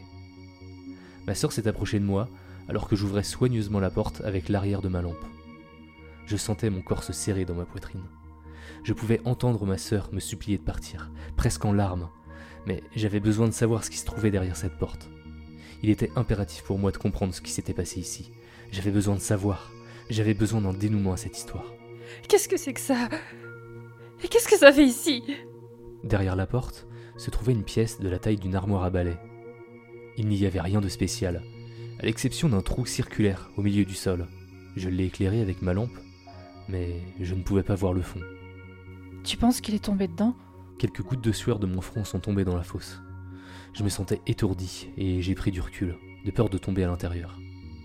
Ma sœur s'est approchée de moi, alors que j'ouvrais soigneusement la porte avec l'arrière de ma lampe. Je sentais mon corps se serrer dans ma poitrine. Je pouvais entendre ma sœur me supplier de partir, presque en larmes, mais j'avais besoin de savoir ce qui se trouvait derrière cette porte. Il était impératif pour moi de comprendre ce qui s'était passé ici. J'avais besoin de savoir. J'avais besoin d'un dénouement à cette histoire. Qu'est-ce que c'est que ça ? Et qu'est-ce que ça fait ici ? Derrière la porte se trouvait une pièce de la taille d'une armoire à balai. Il n'y avait rien de spécial, à l'exception d'un trou circulaire au milieu du sol. Je l'ai éclairé avec ma lampe, mais je ne pouvais pas voir le fond. Tu penses qu'il est tombé dedans ? Quelques gouttes de sueur de mon front sont tombées dans la fosse. Je me sentais étourdi et j'ai pris du recul, de peur de tomber à l'intérieur.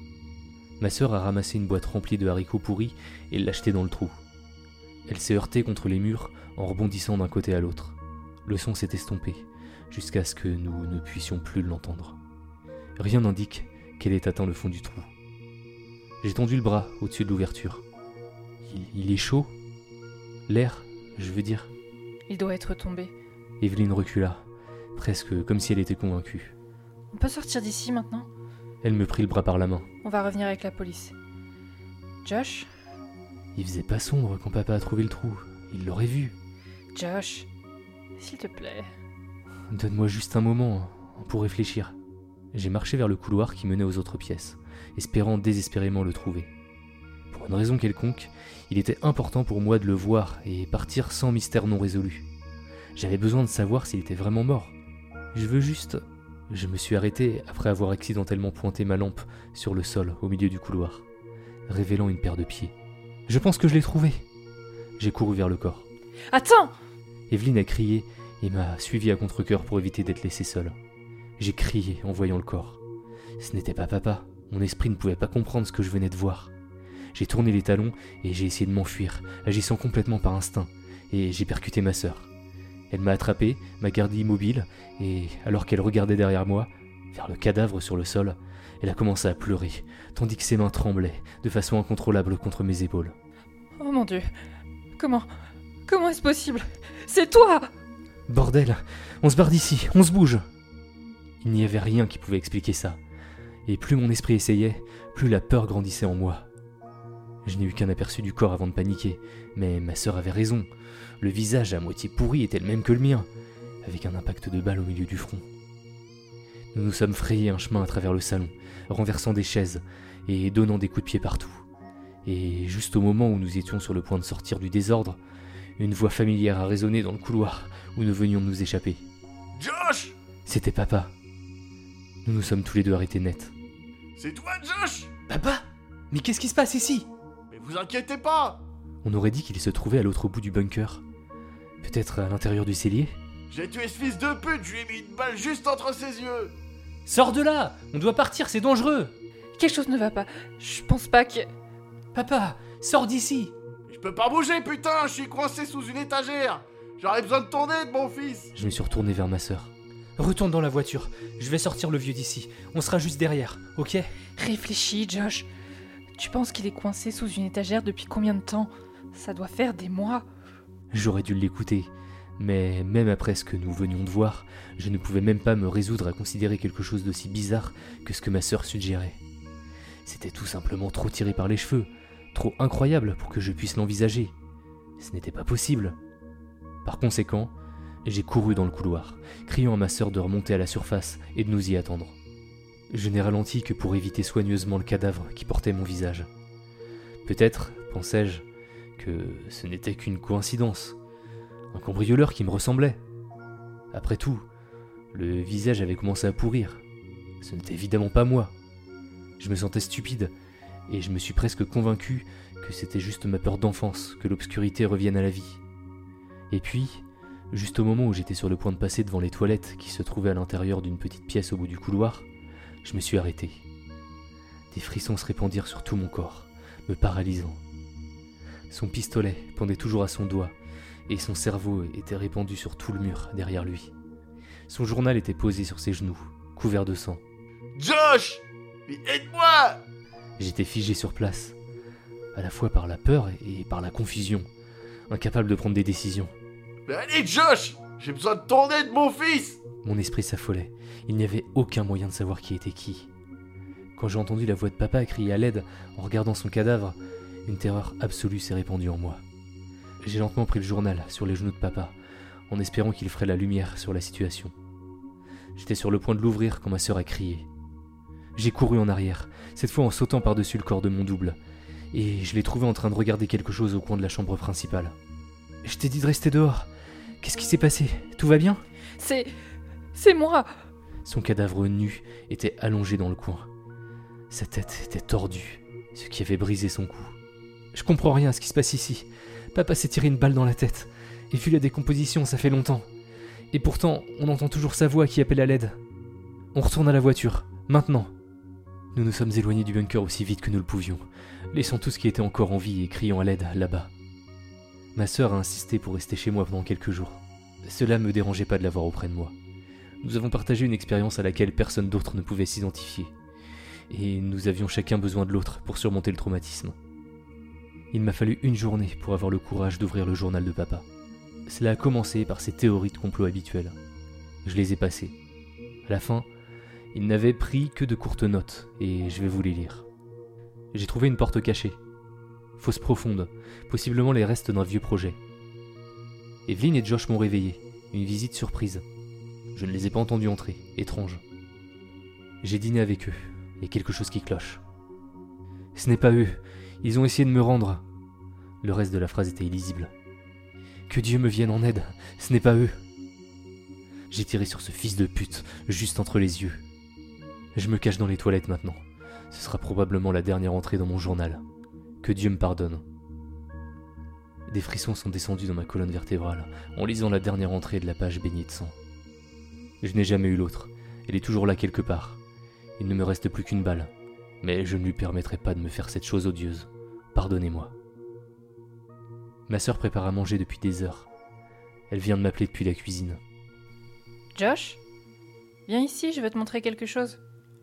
Ma sœur a ramassé une boîte remplie de haricots pourris et l'a jetée dans le trou. Elle s'est heurtée contre les murs en rebondissant d'un côté à l'autre. Le son s'est estompé, jusqu'à ce que nous ne puissions plus l'entendre. Rien n'indique qu'elle ait atteint le fond du trou. J'ai tendu le bras au-dessus de l'ouverture. Il, il est chaud ? L'air, je veux dire. Il doit être tombé. Evelyne recula, presque comme si elle était convaincue. On peut sortir d'ici maintenant ? Elle me prit le bras par la main. On va revenir avec la police. Josh ? Il faisait pas sombre quand papa a trouvé le trou. Il l'aurait vu. Josh, s'il te plaît. Donne-moi juste un moment pour réfléchir. J'ai marché vers le couloir qui menait aux autres pièces, espérant désespérément le trouver. Pour une raison quelconque, il était important pour moi de le voir et partir sans mystère non résolu. J'avais besoin de savoir s'il était vraiment mort. Je veux juste... Je me suis arrêté après avoir accidentellement pointé ma lampe sur le sol au milieu du couloir, révélant une paire de pieds. Je pense que je l'ai trouvé. J'ai couru vers le corps. Attends ! Evelyne a crié et m'a suivi à contre-cœur pour éviter d'être laissé seul. J'ai crié en voyant le corps. Ce n'était pas papa. Mon esprit ne pouvait pas comprendre ce que je venais de voir. J'ai tourné les talons et j'ai essayé de m'enfuir, agissant complètement par instinct, et j'ai percuté ma sœur. Elle m'a attrapé, m'a gardé immobile, et alors qu'elle regardait derrière moi, vers le cadavre sur le sol, elle a commencé à pleurer, tandis que ses mains tremblaient, de façon incontrôlable contre mes épaules. Oh mon Dieu. Comment Comment est-ce possible? C'est toi! Bordel, on se barre d'ici, on se bouge. Il n'y avait rien qui pouvait expliquer ça, et plus mon esprit essayait, plus la peur grandissait en moi. Je n'ai eu qu'un aperçu du corps avant de paniquer, mais ma sœur avait raison. Le visage à moitié pourri était le même que le mien, avec un impact de balle au milieu du front. Nous nous sommes frayés un chemin à travers le salon, renversant des chaises et donnant des coups de pied partout. Et juste au moment où nous étions sur le point de sortir du désordre, une voix familière a résonné dans le couloir où nous venions de nous échapper. Josh! C'était papa. Nous nous sommes tous les deux arrêtés net. C'est toi, Josh! Papa? Mais qu'est-ce qui se passe ici? Mais vous inquiétez pas! On aurait dit qu'il se trouvait à l'autre bout du bunker. Peut-être à l'intérieur du cellier? J'ai tué ce fils de pute, je lui ai mis une balle juste entre ses yeux! Sors de là! On doit partir, c'est dangereux! Quelque chose ne va pas. Je pense pas que... Papa, sors d'ici! Je peux pas bouger, putain, je suis coincé sous une étagère! J'aurais besoin de ton aide, mon fils! Je me suis retourné vers ma sœur. Retourne dans la voiture, je vais sortir le vieux d'ici. On sera juste derrière, ok? Réfléchis, Josh. Tu penses qu'il est coincé sous une étagère depuis combien de temps? Ça doit faire des mois. J'aurais dû l'écouter, mais même après ce que nous venions de voir, je ne pouvais même pas me résoudre à considérer quelque chose d'aussi bizarre que ce que ma sœur suggérait. C'était tout simplement trop tiré par les cheveux, trop incroyable pour que je puisse l'envisager. Ce n'était pas possible. Par conséquent, j'ai couru dans le couloir, criant à ma sœur de remonter à la surface et de nous y attendre. Je n'ai ralenti que pour éviter soigneusement le cadavre qui portait mon visage. Peut-être, pensais-je, que ce n'était qu'une coïncidence, un cambrioleur qui me ressemblait. Après tout, le visage avait commencé à pourrir. Ce n'était évidemment pas moi. Je me sentais stupide, et je me suis presque convaincu que c'était juste ma peur d'enfance que l'obscurité revienne à la vie. Et puis, juste au moment où j'étais sur le point de passer devant les toilettes qui se trouvaient à l'intérieur d'une petite pièce au bout du couloir, je me suis arrêté. Des frissons se répandirent sur tout mon corps, me paralysant. Son pistolet pendait toujours à son doigt, et son cerveau était répandu sur tout le mur derrière lui. Son journal était posé sur ses genoux, couvert de sang. Josh! Mais aide-moi! J'étais figé sur place, à la fois par la peur et par la confusion, incapable de prendre des décisions. Mais allez, Josh! J'ai besoin de ton aide, mon fils! Mon esprit s'affolait. Il n'y avait aucun moyen de savoir qui était qui. Quand j'ai entendu la voix de papa crier à l'aide en regardant son cadavre, une terreur absolue s'est répandue en moi. J'ai lentement pris le journal sur les genoux de papa, en espérant qu'il ferait la lumière sur la situation. J'étais sur le point de l'ouvrir quand ma sœur a crié. J'ai couru en arrière, cette fois en sautant par-dessus le corps de mon double, et je l'ai trouvé en train de regarder quelque chose au coin de la chambre principale. « Je t'ai dit de rester dehors. Qu'est-ce qui s'est passé? Tout va bien ?» C'est... c'est moi! Son cadavre nu était allongé dans le coin. Sa tête était tordue, ce qui avait brisé son cou. Je comprends rien à ce qui se passe ici. Papa s'est tiré une balle dans la tête. Et vu la décomposition, ça fait longtemps. Et pourtant, on entend toujours sa voix qui appelle à l'aide. On retourne à la voiture, maintenant. Nous nous sommes éloignés du bunker aussi vite que nous le pouvions, laissant tout ce qui était encore en vie et criant à l'aide là-bas. Ma sœur a insisté pour rester chez moi pendant quelques jours. Cela me dérangeait pas de l'avoir auprès de moi. Nous avons partagé une expérience à laquelle personne d'autre ne pouvait s'identifier. Et nous avions chacun besoin de l'autre pour surmonter le traumatisme. Il m'a fallu une journée pour avoir le courage d'ouvrir le journal de papa. Cela a commencé par ses théories de complot habituelles. Je les ai passées. À la fin, il n'avait pris que de courtes notes, et je vais vous les lire. J'ai trouvé une porte cachée. Fosse profonde, possiblement les restes d'un vieux projet. Evelyne et Josh m'ont réveillé, une visite surprise. Je ne les ai pas entendus entrer, étrange. J'ai dîné avec eux, et quelque chose qui cloche. Ce n'est pas eux, ils ont essayé de me rendre. Le reste de la phrase était illisible. Que Dieu me vienne en aide, ce n'est pas eux. J'ai tiré sur ce fils de pute, juste entre les yeux. Je me cache dans les toilettes maintenant. Ce sera probablement la dernière entrée dans mon journal. Que Dieu me pardonne. Des frissons sont descendus dans ma colonne vertébrale en lisant la dernière entrée de la page baignée de sang. Je n'ai jamais eu l'autre. Elle est toujours là quelque part. Il ne me reste plus qu'une balle. Mais je ne lui permettrai pas de me faire cette chose odieuse. pardonnez-moi. Ma sœur prépare à manger depuis des heures. Elle vient de m'appeler depuis la cuisine. Josh, viens ici, je veux te montrer quelque chose.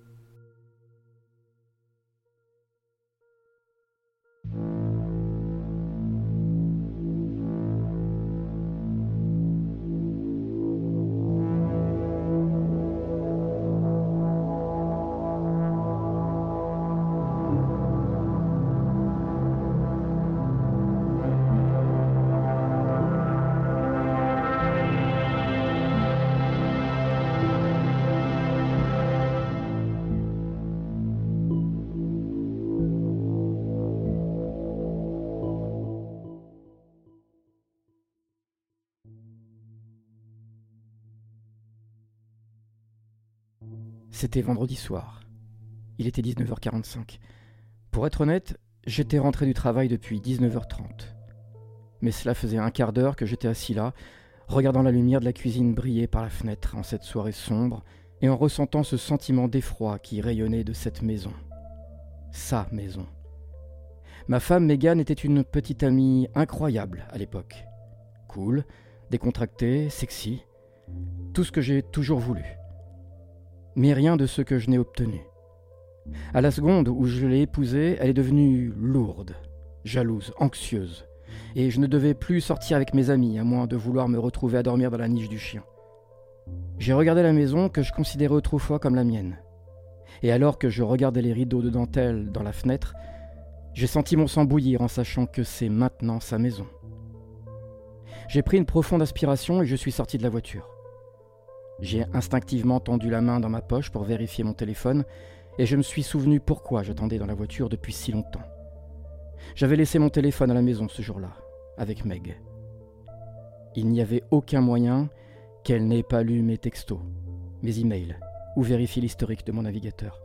C'était vendredi soir. Il était dix-neuf heures quarante-cinq. Pour être honnête, j'étais rentré du travail depuis dix-neuf heures trente. Mais cela faisait un quart d'heure que j'étais assis là, regardant la lumière de la cuisine briller par la fenêtre en cette soirée sombre, et en ressentant ce sentiment d'effroi qui rayonnait de cette maison. Sa maison. Ma femme Megan était une petite amie incroyable à l'époque. Cool, décontractée, sexy. Tout ce que j'ai toujours voulu. Mais rien de ce que je n'ai obtenu. À la seconde où je l'ai épousée, elle est devenue lourde, jalouse, anxieuse, et je ne devais plus sortir avec mes amis, à moins de vouloir me retrouver à dormir dans la niche du chien. J'ai regardé la maison que je considérais autrefois comme la mienne, et alors que je regardais les rideaux de dentelle dans la fenêtre, j'ai senti mon sang bouillir en sachant que c'est maintenant sa maison. J'ai pris une profonde aspiration et je suis sorti de la voiture. J'ai instinctivement tendu la main dans ma poche pour vérifier mon téléphone et je me suis souvenu pourquoi j'attendais dans la voiture depuis si longtemps. J'avais laissé mon téléphone à la maison ce jour-là, avec Meg. Il n'y avait aucun moyen qu'elle n'ait pas lu mes textos, mes emails ou vérifié l'historique de mon navigateur.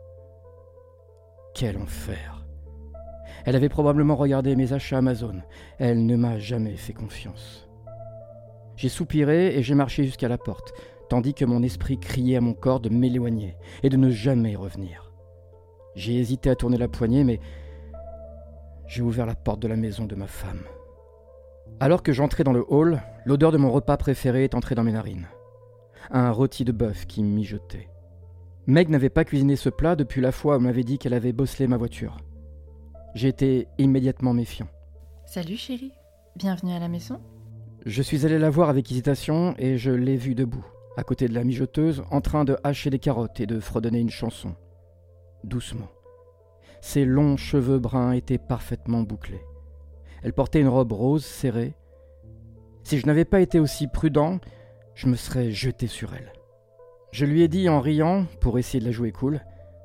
Quel enfer! Elle avait probablement regardé mes achats Amazon. Elle ne m'a jamais fait confiance. J'ai soupiré et j'ai marché jusqu'à la porte, tandis que mon esprit criait à mon corps de m'éloigner et de ne jamais revenir. J'ai hésité à tourner la poignée, mais j'ai ouvert la porte de la maison de ma femme. Alors que j'entrais dans le hall, l'odeur de mon repas préféré est entrée dans mes narines. Un rôti de bœuf qui mijotait. Meg n'avait pas cuisiné ce plat depuis la fois où elle m'avait dit qu'elle avait bosselé ma voiture. J'ai été immédiatement méfiant. Salut chérie, bienvenue à la maison. Je suis allé la voir avec hésitation et je l'ai vue debout, à côté de la mijoteuse, en train de hacher des carottes et de fredonner une chanson. Doucement. Ses longs cheveux bruns étaient parfaitement bouclés. Elle portait une robe rose serrée. Si je n'avais pas été aussi prudent, je me serais jeté sur elle. Je lui ai dit en riant, pour essayer de la jouer cool,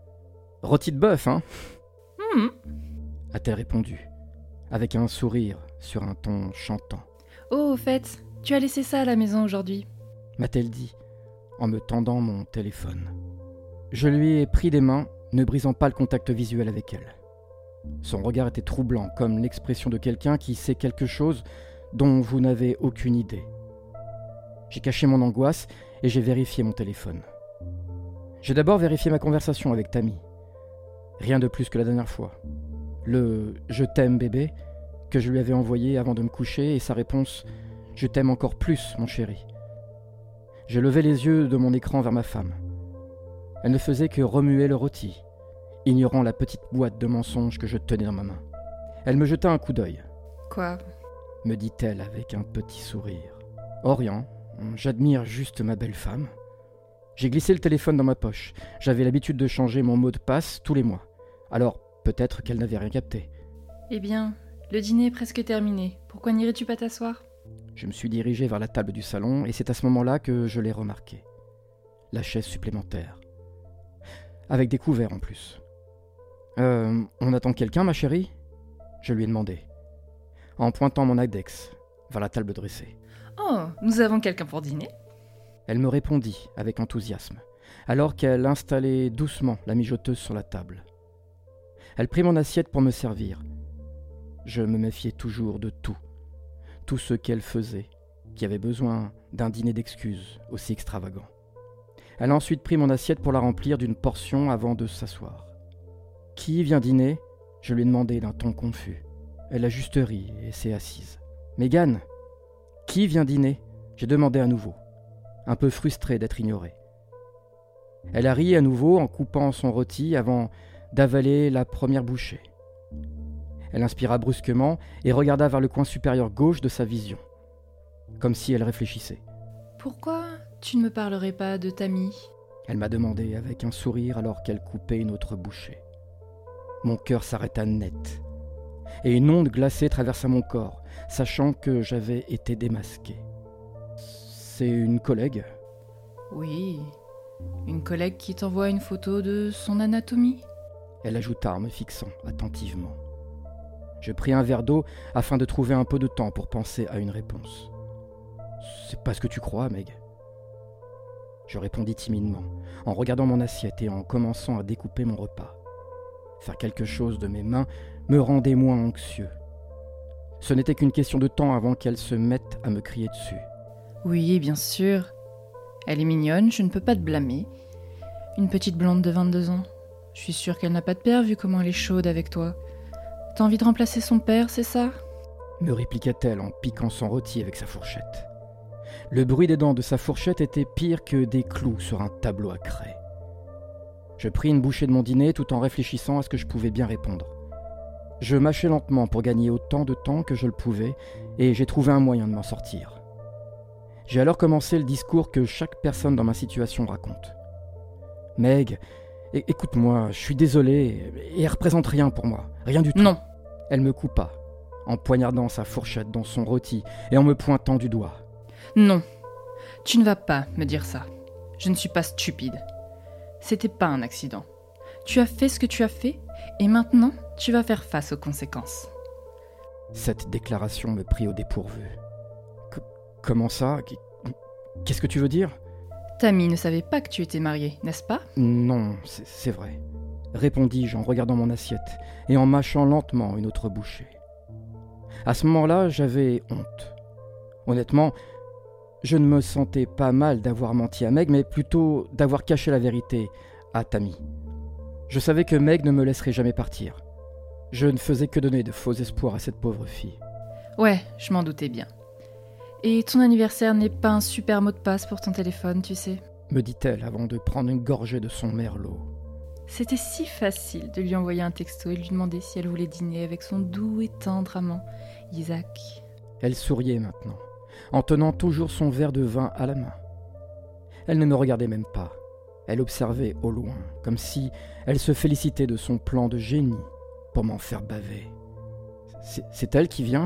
« Rôti de bœuf, hein ?» Mmh. a-t-elle répondu, avec un sourire sur un ton chantant. « Oh, au fait, tu as laissé ça à la maison aujourd'hui ?» m'a-t-elle dit, en me tendant mon téléphone. Je lui ai pris des mains, ne brisant pas le contact visuel avec elle. Son regard était troublant, comme l'expression de quelqu'un qui sait quelque chose dont vous n'avez aucune idée. J'ai caché mon angoisse et j'ai vérifié mon téléphone. J'ai d'abord vérifié ma conversation avec Tammy. Rien de plus que la dernière fois. Le « je t'aime bébé » que je lui avais envoyé avant de me coucher et sa réponse « je t'aime encore plus mon chéri ». J'ai levé les yeux de mon écran vers ma femme. Elle ne faisait que remuer le rôti, ignorant la petite boîte de mensonges que je tenais dans ma main. Elle me jeta un coup d'œil. « Quoi ?» me dit-elle avec un petit sourire. « Oh rien, j'admire juste ma belle femme. » J'ai glissé le téléphone dans ma poche. J'avais l'habitude de changer mon mot de passe tous les mois. Alors peut-être qu'elle n'avait rien capté. « Eh bien, le dîner est presque terminé. Pourquoi n'irais-tu pas t'asseoir ?» Je me suis dirigé vers la table du salon et c'est à ce moment-là que je l'ai remarqué. La chaise supplémentaire. Avec des couverts en plus. Euh, on attend quelqu'un, ma chérie ? Je lui ai demandé, en pointant mon index vers la table dressée. Oh, nous avons quelqu'un pour dîner ? Elle me répondit avec enthousiasme, alors qu'elle installait doucement la mijoteuse sur la table. Elle prit mon assiette pour me servir. Je me méfiais toujours de tout. Tout ce qu'elle faisait, qui avait besoin d'un dîner d'excuses aussi extravagant. Elle a ensuite pris mon assiette pour la remplir d'une portion avant de s'asseoir. « Qui vient dîner ?» je lui ai demandé d'un ton confus. Elle a juste ri et s'est assise. « Mégane, qui vient dîner ?» J'ai demandé à nouveau, un peu frustré d'être ignoré. Elle a ri à nouveau en coupant son rôti avant d'avaler la première bouchée. Elle inspira brusquement et regarda vers le coin supérieur gauche de sa vision, comme si elle réfléchissait. « Pourquoi tu ne me parlerais pas de Tammy ?» Elle m'a demandé avec un sourire alors qu'elle coupait une autre bouchée. Mon cœur s'arrêta net, et une onde glacée traversa mon corps, sachant que j'avais été démasqué. C'est une collègue ? Oui, une collègue qui t'envoie une photo de son anatomie ? Elle ajouta en me fixant attentivement. Je pris un verre d'eau afin de trouver un peu de temps pour penser à une réponse. « C'est pas ce que tu crois, Meg ?» Je répondis timidement, en regardant mon assiette et en commençant à découper mon repas. Faire quelque chose de mes mains me rendait moins anxieux. Ce n'était qu'une question de temps avant qu'elle se mette à me crier dessus. Oui, bien sûr. Elle est mignonne, je ne peux pas te blâmer. Une petite blonde de vingt-deux ans. Je suis sûre qu'elle n'a pas de père vu comment elle est chaude avec toi. T'as envie de remplacer son père, c'est ça ? Me répliqua-t-elle en piquant son rôti avec sa fourchette. Le bruit des dents de sa fourchette était pire que des clous sur un tableau à craie. Je pris une bouchée de mon dîner tout en réfléchissant à ce que je pouvais bien répondre. Je mâchais lentement pour gagner autant de temps que je le pouvais et j'ai trouvé un moyen de m'en sortir. J'ai alors commencé le discours que chaque personne dans ma situation raconte. « Meg, é- écoute-moi, je suis désolé, et elle représente rien pour moi, rien du tout. » Non. Elle me coupa, en poignardant sa fourchette dans son rôti et en me pointant du doigt. Non, tu ne vas pas me dire ça. Je ne suis pas stupide. C'était pas un accident. Tu as fait ce que tu as fait, et maintenant, tu vas faire face aux conséquences. Cette déclaration me prit au dépourvu. C- comment ça ? Qu'est-ce que tu veux dire ? Tammy ne savait pas que tu étais marié, n'est-ce pas ? Non, c'est, c'est vrai, répondis-je en regardant mon assiette et en mâchant lentement une autre bouchée. À ce moment-là, j'avais honte. Honnêtement, je ne me sentais pas mal d'avoir menti à Meg, mais plutôt d'avoir caché la vérité à Tammy. Je savais que Meg ne me laisserait jamais partir. Je ne faisais que donner de faux espoirs à cette pauvre fille. Ouais, je m'en doutais bien. Et ton anniversaire n'est pas un super mot de passe pour ton téléphone, tu sais ? Me dit-elle avant de prendre une gorgée de son merlot. C'était si facile de lui envoyer un texto et de lui demander si elle voulait dîner avec son doux et tendre amant, Isaac. Elle souriait maintenant, en tenant toujours son verre de vin à la main. Elle ne me regardait même pas. Elle observait au loin, comme si elle se félicitait de son plan de génie pour m'en faire baver. C'est, c'est elle qui vient ?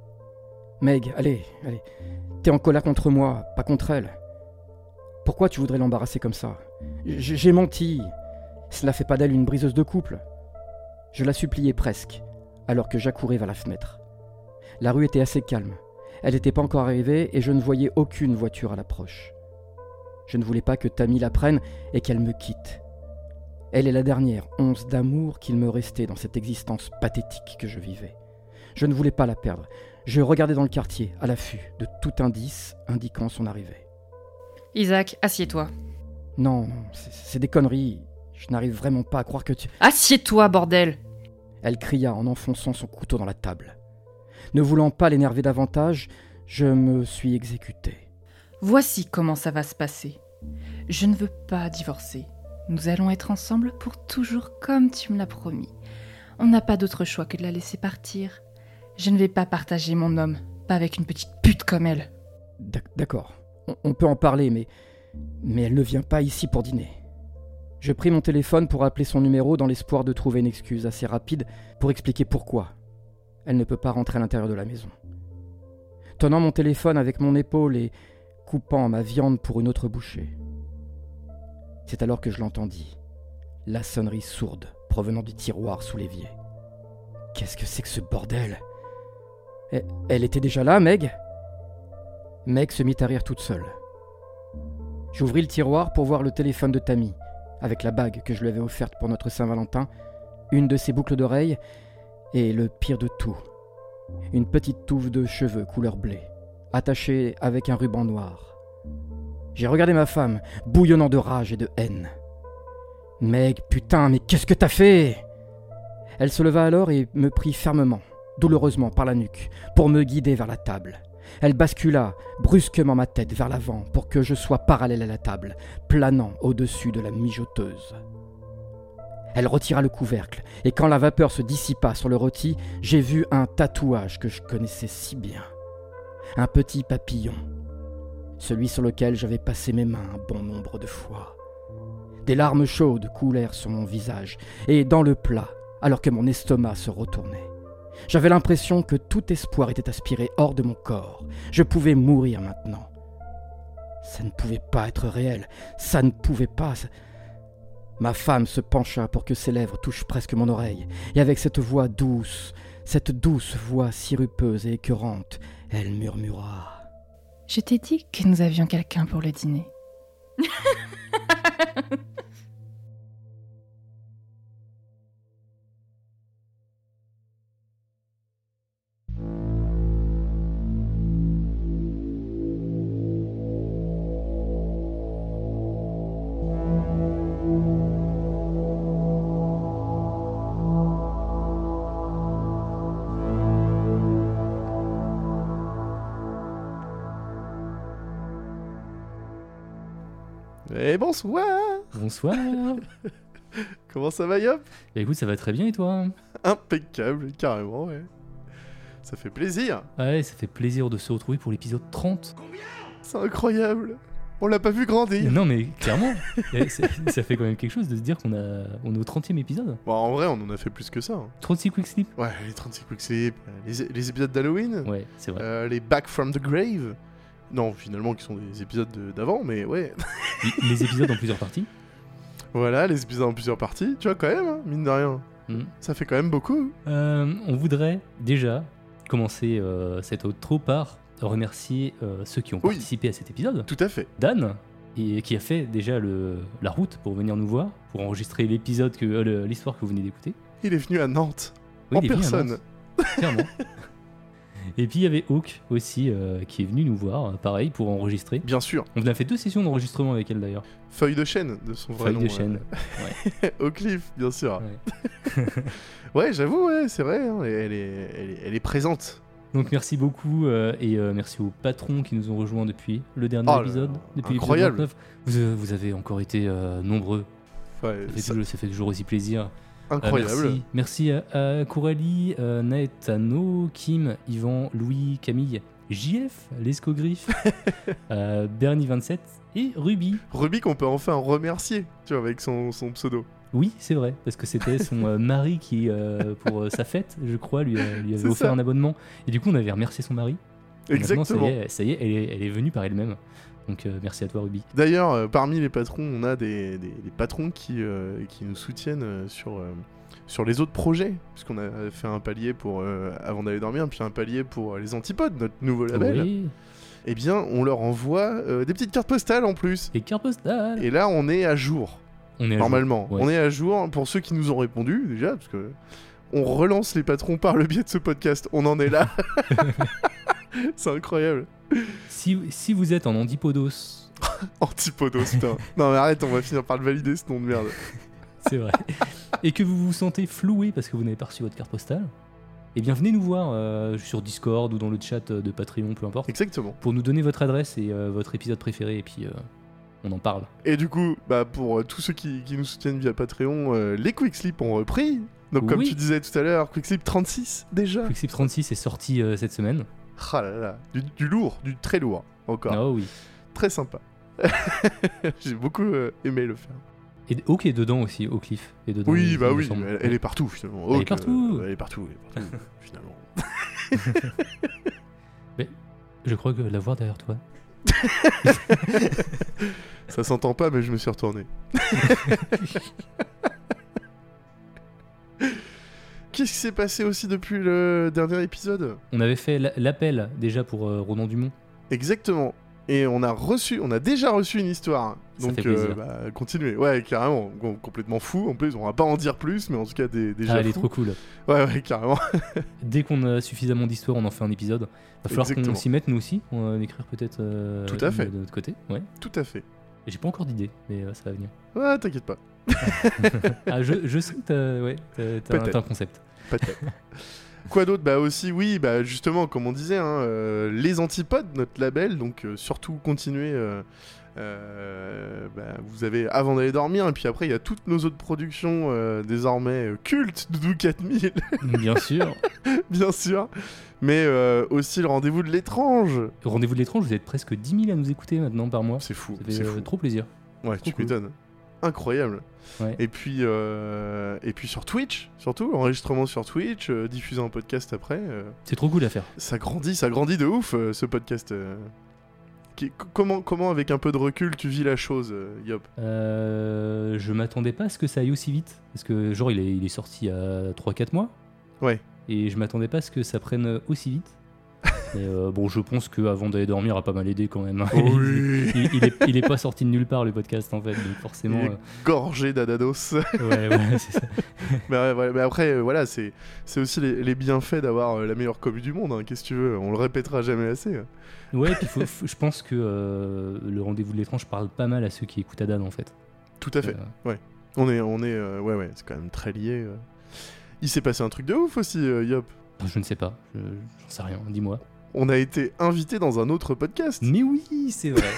Meg, allez, allez, t'es en colère contre moi, pas contre elle. Pourquoi tu voudrais l'embarrasser comme ça ? J- J'ai menti. Cela fait pas d'elle une briseuse de couple. Je la suppliais presque, alors que j'accourais vers la fenêtre. La rue était assez calme. Elle n'était pas encore arrivée et je ne voyais aucune voiture à l'approche. Je ne voulais pas que Tammy la prenne et qu'elle me quitte. Elle est la dernière once d'amour qu'il me restait dans cette existence pathétique que je vivais. Je ne voulais pas la perdre. Je regardais dans le quartier, à l'affût de tout indice indiquant son arrivée. Isaac, assieds-toi. Non, non, c'est, c'est des conneries. Je n'arrive vraiment pas à croire que tu... Assieds-toi, bordel ! Elle cria en enfonçant son couteau dans la table. Ne voulant pas l'énerver davantage, je me suis exécuté. Voici comment ça va se passer. Je ne veux pas divorcer. Nous allons être ensemble pour toujours comme tu me l'as promis. On n'a pas d'autre choix que de la laisser partir. Je ne vais pas partager mon homme, pas avec une petite pute comme elle. D'accord, on, on peut en parler, mais... Mais elle ne vient pas ici pour dîner. Je pris mon téléphone pour appeler son numéro dans l'espoir de trouver une excuse assez rapide pour expliquer pourquoi elle ne peut pas rentrer à l'intérieur de la maison. Tenant mon téléphone avec mon épaule et coupant ma viande pour une autre bouchée. C'est alors que je l'entendis. La sonnerie sourde provenant du tiroir sous l'évier. Qu'est-ce que c'est que ce bordel ? Elle, elle était déjà là, Meg ? Meg se mit à rire toute seule. J'ouvris le tiroir pour voir le téléphone de Tammy, avec la bague que je lui avais offerte pour notre Saint-Valentin, une de ses boucles d'oreilles, et le pire de tout, une petite touffe de cheveux couleur blé, attachée avec un ruban noir. J'ai regardé ma femme, bouillonnant de rage et de haine. « Meg, putain, mais qu'est-ce que t'as fait ?» Elle se leva alors et me prit fermement douloureusement par la nuque, pour me guider vers la table. Elle bascula brusquement ma tête vers l'avant pour que je sois parallèle à la table, planant au-dessus de la mijoteuse. Elle retira le couvercle, et quand la vapeur se dissipa sur le rôti, j'ai vu un tatouage que je connaissais si bien. Un petit papillon, celui sur lequel j'avais passé mes mains un bon nombre de fois. Des larmes chaudes coulèrent sur mon visage, et dans le plat, alors que mon estomac se retournait. J'avais l'impression que tout espoir était aspiré hors de mon corps. Je pouvais mourir maintenant. Ça ne pouvait pas être réel. Ça ne pouvait pas... Ça... Ma femme se pencha pour que ses lèvres touchent presque mon oreille, et avec cette voix douce, cette douce voix sirupeuse et écœurante, elle murmura. « Je t'ai dit que nous avions quelqu'un pour le dîner. » Et bonsoir. Bonsoir. Comment ça va, Yop? Bah écoute, ça va très bien et toi? Impeccable, carrément, ouais. Ça fait plaisir. Ouais, ça fait plaisir de se retrouver pour l'épisode trente. C'est incroyable. On l'a pas vu grandir. Non mais clairement, ça fait quand même quelque chose de se dire qu'on a, on est au trentième épisode. Bon, en vrai, on en a fait plus que ça. Hein. trente-six Quick Slip. Ouais, les trente-six Quick Slip, les, les épisodes d'Halloween. Ouais, c'est vrai. Euh, les Back from the Grave. Non, finalement, qui sont des épisodes de, d'avant, mais ouais. les, les épisodes en plusieurs parties. Voilà, les épisodes en plusieurs parties. Tu vois, quand même, hein, mine de rien. Mm. Ça fait quand même beaucoup. Euh, on voudrait déjà commencer euh, cette outro par remercier euh, ceux qui ont oui. participé à cet épisode. Tout à fait. Dan, et, qui a fait déjà le, la route pour venir nous voir, pour enregistrer l'épisode, que, euh, l'histoire que vous venez d'écouter. Il est venu à Nantes, oui, en personne. Clairement. Et puis il y avait Hawk aussi euh, qui est venu nous voir, euh, pareil, pour enregistrer. Bien sûr. On a fait deux sessions d'enregistrement avec elle d'ailleurs. Feuille de chêne de son vrai Feuille nom. Feuille de chêne, euh... ouais. Oakleaf, bien sûr. Ouais, ouais j'avoue, ouais, c'est vrai, hein, elle, est, elle, est, elle est présente. Donc merci beaucoup euh, et euh, merci aux patrons qui nous ont rejoints depuis le dernier oh épisode, là, depuis incroyable. l'épisode vingt-neuf. Vous, vous avez encore été euh, nombreux. Ouais, ça, fait ça... Toujours, ça fait toujours aussi plaisir. Incroyable. Euh, merci. merci à, à Coralie, euh, Naetano, Kim, Yvan, Louis, Camille, J F, l'Escogriffe, euh, Bernie vingt-sept et Ruby. Ruby qu'on peut enfin remercier, tu vois, avec son, son pseudo. Oui, c'est vrai, parce que c'était son euh, mari qui, euh, pour euh, sa fête, je crois, lui, euh, lui avait c'est offert ça. un abonnement. Et du coup, on avait remercié son mari. Exactement. Ça y est, ça y est elle, est elle est venue par elle-même. Donc euh, merci à toi Ruby. D'ailleurs, euh, parmi les patrons, on a des, des, des patrons qui, euh, qui nous soutiennent euh, sur, euh, sur les autres projets. Puisqu'on a fait un palier pour euh, Avant d'aller dormir, puis un palier pour les Antipodes, notre nouveau label. Oui. Eh bien, on leur envoie euh, des petites cartes postales en plus. Des cartes postales. Et là, on est à jour. On est à Normalement, jour. Ouais. On est à jour pour ceux qui nous ont répondu déjà, parce que on relance les patrons par le biais de ce podcast. On en est là. C'est incroyable. Si, si vous êtes en antipodos... Antipodos, putain. Non mais arrête, on va finir par le valider ce nom de merde. C'est vrai. Et que vous vous sentez floué parce que vous n'avez pas reçu votre carte postale, eh bien venez nous voir euh, sur Discord ou dans le chat de Patreon, peu importe. Exactement. Pour nous donner votre adresse et euh, votre épisode préféré, et puis euh, on en parle. Et du coup, bah, pour euh, tous ceux qui, qui nous soutiennent via Patreon, euh, les Quick Slip ont repris. Donc oui. Comme tu disais tout à l'heure, Quick Slip trente-six déjà. Quick Slip trente-six est sorti euh, cette semaine. Ah là là, du, du lourd, du très lourd encore. Oh oui. Très sympa. J'ai beaucoup euh, aimé le faire. Et Hawk est dedans aussi, Oakleaf est dedans. Oui, il, bah il oui, elle, elle est partout finalement. Elle Hawk, est partout. Euh, elle est partout, elle est partout finalement. Mais je crois que la voir derrière toi. Ça s'entend pas, mais je me suis retourné. Qu'est-ce qui s'est passé aussi depuis le dernier épisode ? On avait fait l'appel déjà pour euh, Ronan Dumont. Exactement. Et on a reçu, on a déjà reçu une histoire. Ça Donc, fait plaisir. Euh, bah, continuez. Ouais, carrément. Complètement fou. En plus, on va pas en dire plus, mais en tout cas, des, déjà. Ah, elle fou. est trop cool. Ouais, ouais, carrément. Dès qu'on a suffisamment d'histoires, on en fait un épisode. Va falloir Exactement. qu'on s'y mette nous aussi. On va écrire peut-être. Euh, Tout à fait. De notre côté. Ouais. Tout à fait. Et j'ai pas encore d'idée, mais euh, ça va venir. Ouais, t'inquiète pas. ah, je, je sens que t'as, ouais, t'as, t'as, un, t'as un concept. Peut-être. Quoi d'autre? Bah aussi, oui, bah justement, comme on disait, hein, euh, les Antipodes, notre label, donc euh, surtout continuez. Euh, euh, bah, vous avez Avant d'aller dormir, et puis après il y a toutes nos autres productions euh, désormais euh, cultes, Doudou quatre mille, Bien sûr. bien sûr, mais euh, aussi le Rendez-vous de l'étrange. Rendez-vous de l'étrange, vous êtes presque dix mille à nous écouter maintenant par mois. C'est fou, Ça fait c'est euh, fou. trop plaisir. Ouais, trop tu cool. m'étonnes. Incroyable. Ouais. Et puis, euh, et puis sur Twitch, surtout, enregistrement sur Twitch, euh, diffuser un podcast après. euh, C'est trop cool à faire. ça grandit, ça grandit de ouf, euh, ce podcast. euh. Qui- comment, comment, avec un peu de recul, tu vis la chose, euh, Yop? Euh, je m'attendais pas à ce que ça aille aussi vite. Parce que, genre, il est, il est sorti il y a trois quatre mois. Ouais. Et je m'attendais pas à ce que ça prenne aussi vite. Et euh, bon, je pense qu'Avant d'aller dormir a pas mal aidé quand même. Oh oui. il, il, est, il est pas sorti de nulle part le podcast en fait, donc forcément. Il est gorgé d'Adados. euh, ouais, ouais, c'est ça. mais, ouais, ouais, mais après, euh, voilà, c'est c'est aussi les, les bienfaits d'avoir euh, la meilleure commu du monde. Hein, qu'est-ce que tu veux? On le répétera jamais assez. hein. Ouais, puis faut- faut- je pense que euh, le Rendez-vous de l'étrange parle pas mal à ceux qui écoutent Adan en fait. Tout à fait. Euh, On est, on est, euh, ouais, ouais, c'est quand même très lié. euh. Il s'est passé un truc de ouf aussi, euh, Yop. je ne sais pas, je- j'en sais rien, dis-moi. On a été invité dans un autre podcast. Mais oui, c'est vrai.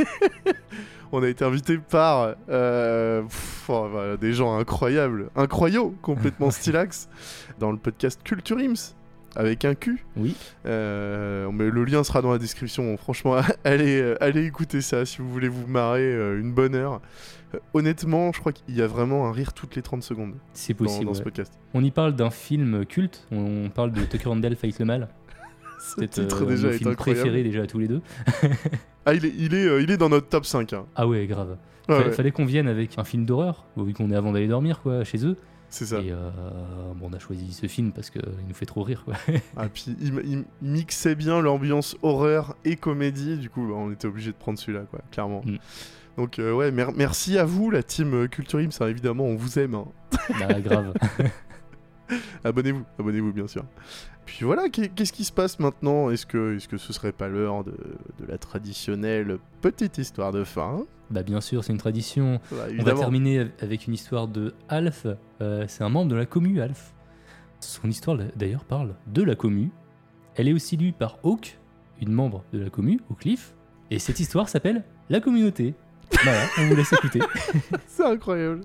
On a été invité par euh, pff, oh, voilà, des gens incroyables, incroyaux, complètement stylax, dans le podcast Culture Ims, avec un Q. Oui. Euh, mais le lien sera dans la description. Franchement, allez, euh, allez écouter ça si vous voulez vous marrer euh, une bonne heure. Euh, honnêtement, je crois qu'il y a vraiment un rire toutes les trente secondes C'est dans, possible. dans ce ouais. podcast. On y parle d'un film culte, on parle de Tucker and Dale Fight le Mal. Ce Peut-être titre euh, déjà mon est film incroyable. préféré déjà à tous les deux. Ah, il est, il est, euh, il est dans notre top cinq. Hein. Ah ouais, grave. Ouais, Fa- ouais, Fallait qu'on vienne avec un film d'horreur, vu qu'on est avant d'aller dormir quoi, chez eux. c'est ça. Et euh, bon, on a choisi ce film parce qu'il nous fait trop rire quoi. Ah, puis il, il mixait bien l'ambiance horreur et comédie, du coup on était obligé de prendre celui-là, quoi, clairement. Mm. Donc euh, ouais, mer- merci à vous, la team euh, Culture Ims, ça évidemment, on vous aime. hein. Bah grave. Abonnez-vous, abonnez-vous bien sûr. Puis voilà, qu'est- qu'est-ce qui se passe maintenant? Est-ce que, est-ce que ce serait pas l'heure de, de la traditionnelle petite histoire de fin? Bah bien sûr, c'est une tradition. Voilà, On va évidemment. terminer avec une histoire de Alf. Euh, c'est un membre de la commu, Alf. Son histoire d'ailleurs parle de la commu. Elle est aussi lue par Hawk, une membre de la commu, Hawkcliff. Et cette histoire s'appelle La communauté. Voilà, on vous laisse écouter. C'est incroyable.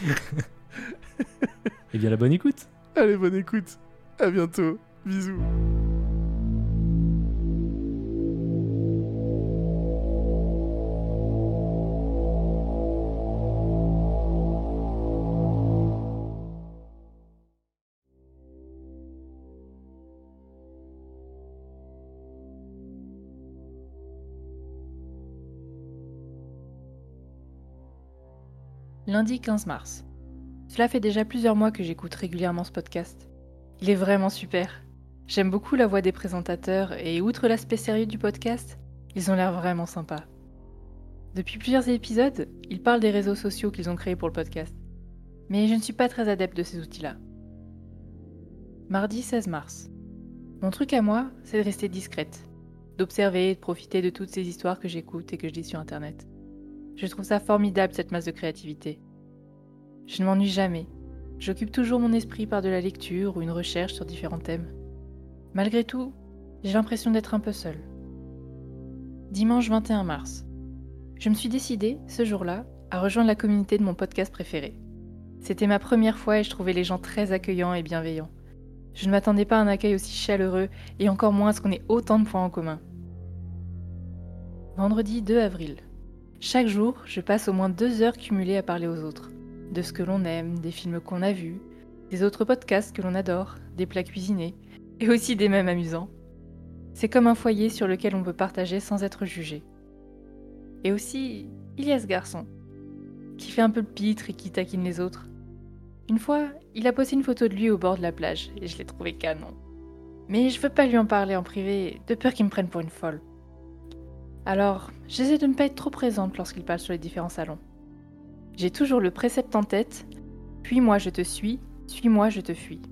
Et bien la bonne écoute. Allez, bonne écoute. À bientôt. Bisous. Lundi quinze mars. Cela fait déjà plusieurs mois que j'écoute régulièrement ce podcast. Il est vraiment super. J'aime beaucoup la voix des présentateurs et outre l'aspect sérieux du podcast, ils ont l'air vraiment sympas. Depuis plusieurs épisodes, ils parlent des réseaux sociaux qu'ils ont créés pour le podcast. Mais je ne suis pas très adepte de ces outils-là. Mardi seize mars. Mon truc à moi, c'est de rester discrète, d'observer et de profiter de toutes ces histoires que j'écoute et que je lis sur Internet. Je trouve ça formidable cette masse de créativité. Je ne m'ennuie jamais. J'occupe toujours mon esprit par de la lecture ou une recherche sur différents thèmes. Malgré tout, j'ai l'impression d'être un peu seule. Dimanche vingt et un mars. Je me suis décidée, ce jour-là, à rejoindre la communauté de mon podcast préféré. C'était ma première fois et je trouvais les gens très accueillants et bienveillants. Je ne m'attendais pas à un accueil aussi chaleureux et encore moins à ce qu'on ait autant de points en commun. Vendredi deux avril. Chaque jour, je passe au moins deux heures cumulées à parler aux autres. De ce que l'on aime, des films qu'on a vus, des autres podcasts que l'on adore, des plats cuisinés, et aussi des mèmes amusants. C'est comme un foyer sur lequel on peut partager sans être jugé. Et aussi, il y a ce garçon, qui fait un peu le pitre et qui taquine les autres. Une fois, il a posté une photo de lui au bord de la plage, et je l'ai trouvé canon. Mais je veux pas lui en parler en privé, de peur qu'il me prenne pour une folle. Alors, j'essaie de ne pas être trop présente lorsqu'il parle sur les différents salons. J'ai toujours le précepte en tête, puis moi je te suis, suis-moi je te fuis.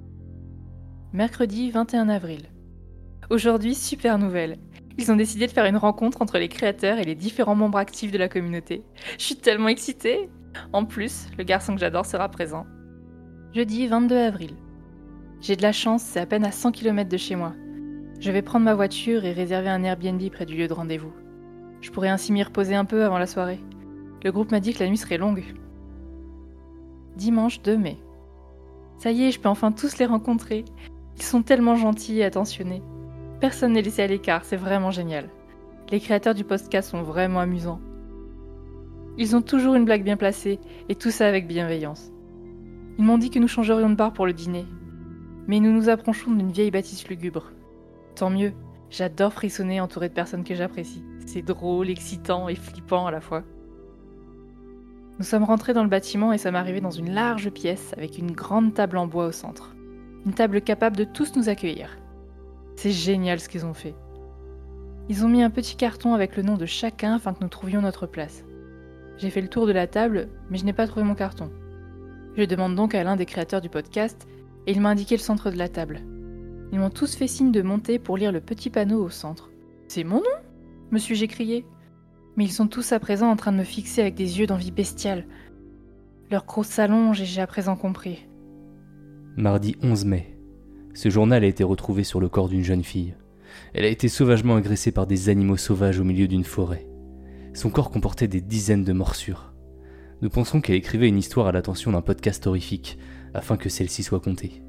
Mercredi vingt et un avril. Aujourd'hui, super nouvelle. Ils ont décidé de faire une rencontre entre les créateurs et les différents membres actifs de la communauté. Je suis tellement excitée! En plus, le garçon que j'adore sera présent. Jeudi vingt-deux avril. J'ai de la chance, c'est à peine à cent kilomètres de chez moi. Je vais prendre ma voiture et réserver un Airbnb près du lieu de rendez-vous. Je pourrais ainsi m'y reposer un peu avant la soirée. Le groupe m'a dit que la nuit serait longue. Dimanche deux mai. Ça y est, je peux enfin tous les rencontrer. Ils sont tellement gentils et attentionnés. Personne n'est laissé à l'écart, c'est vraiment génial. Les créateurs du podcast sont vraiment amusants. Ils ont toujours une blague bien placée, et tout ça avec bienveillance. Ils m'ont dit que nous changerions de bar pour le dîner. Mais nous nous approchons d'une vieille bâtisse lugubre. Tant mieux, j'adore frissonner entouré de personnes que j'apprécie. C'est drôle, excitant et flippant à la fois. Nous sommes rentrés dans le bâtiment et sommes arrivés dans une large pièce avec une grande table en bois au centre. Une table capable de tous nous accueillir. C'est génial ce qu'ils ont fait. Ils ont mis un petit carton avec le nom de chacun afin que nous trouvions notre place. J'ai fait le tour de la table, mais je n'ai pas trouvé mon carton. Je demande donc à l'un des créateurs du podcast et il m'a indiqué le centre de la table. Ils m'ont tous fait signe de monter pour lire le petit panneau au centre. « C'est mon nom ?» me suis-je écrié. Mais ils sont tous à présent en train de me fixer avec des yeux d'envie bestiale. Leur croc s'allonge et j'ai à présent compris. Mardi onze mai. Ce journal a été retrouvé sur le corps d'une jeune fille. Elle a été sauvagement agressée par des animaux sauvages au milieu d'une forêt. Son corps comportait des dizaines de morsures. Nous pensons qu'elle écrivait une histoire à l'attention d'un podcast horrifique, afin que celle-ci soit contée.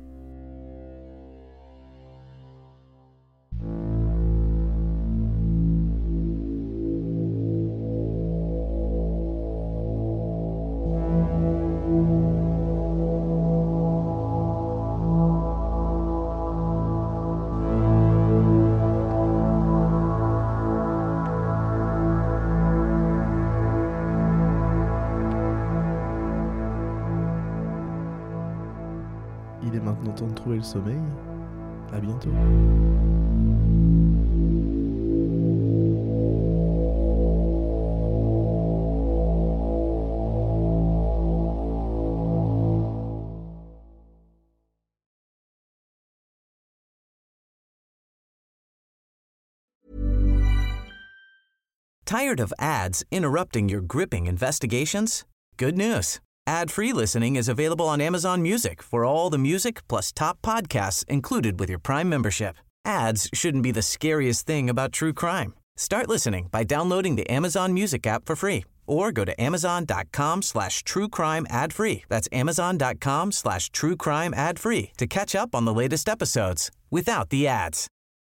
Il est maintenant temps de trouver le sommeil. À bientôt. Tired of ads interrupting your gripping investigations? Good news. Ad-free listening is available on Amazon Music for all the music plus top podcasts included with your Prime membership. Ads shouldn't be the scariest thing about true crime. Start listening by downloading the Amazon Music app for free or go to amazon.com slash true crime ad free. That's amazon.com slash true crime ad free to catch up on the latest episodes without the ads.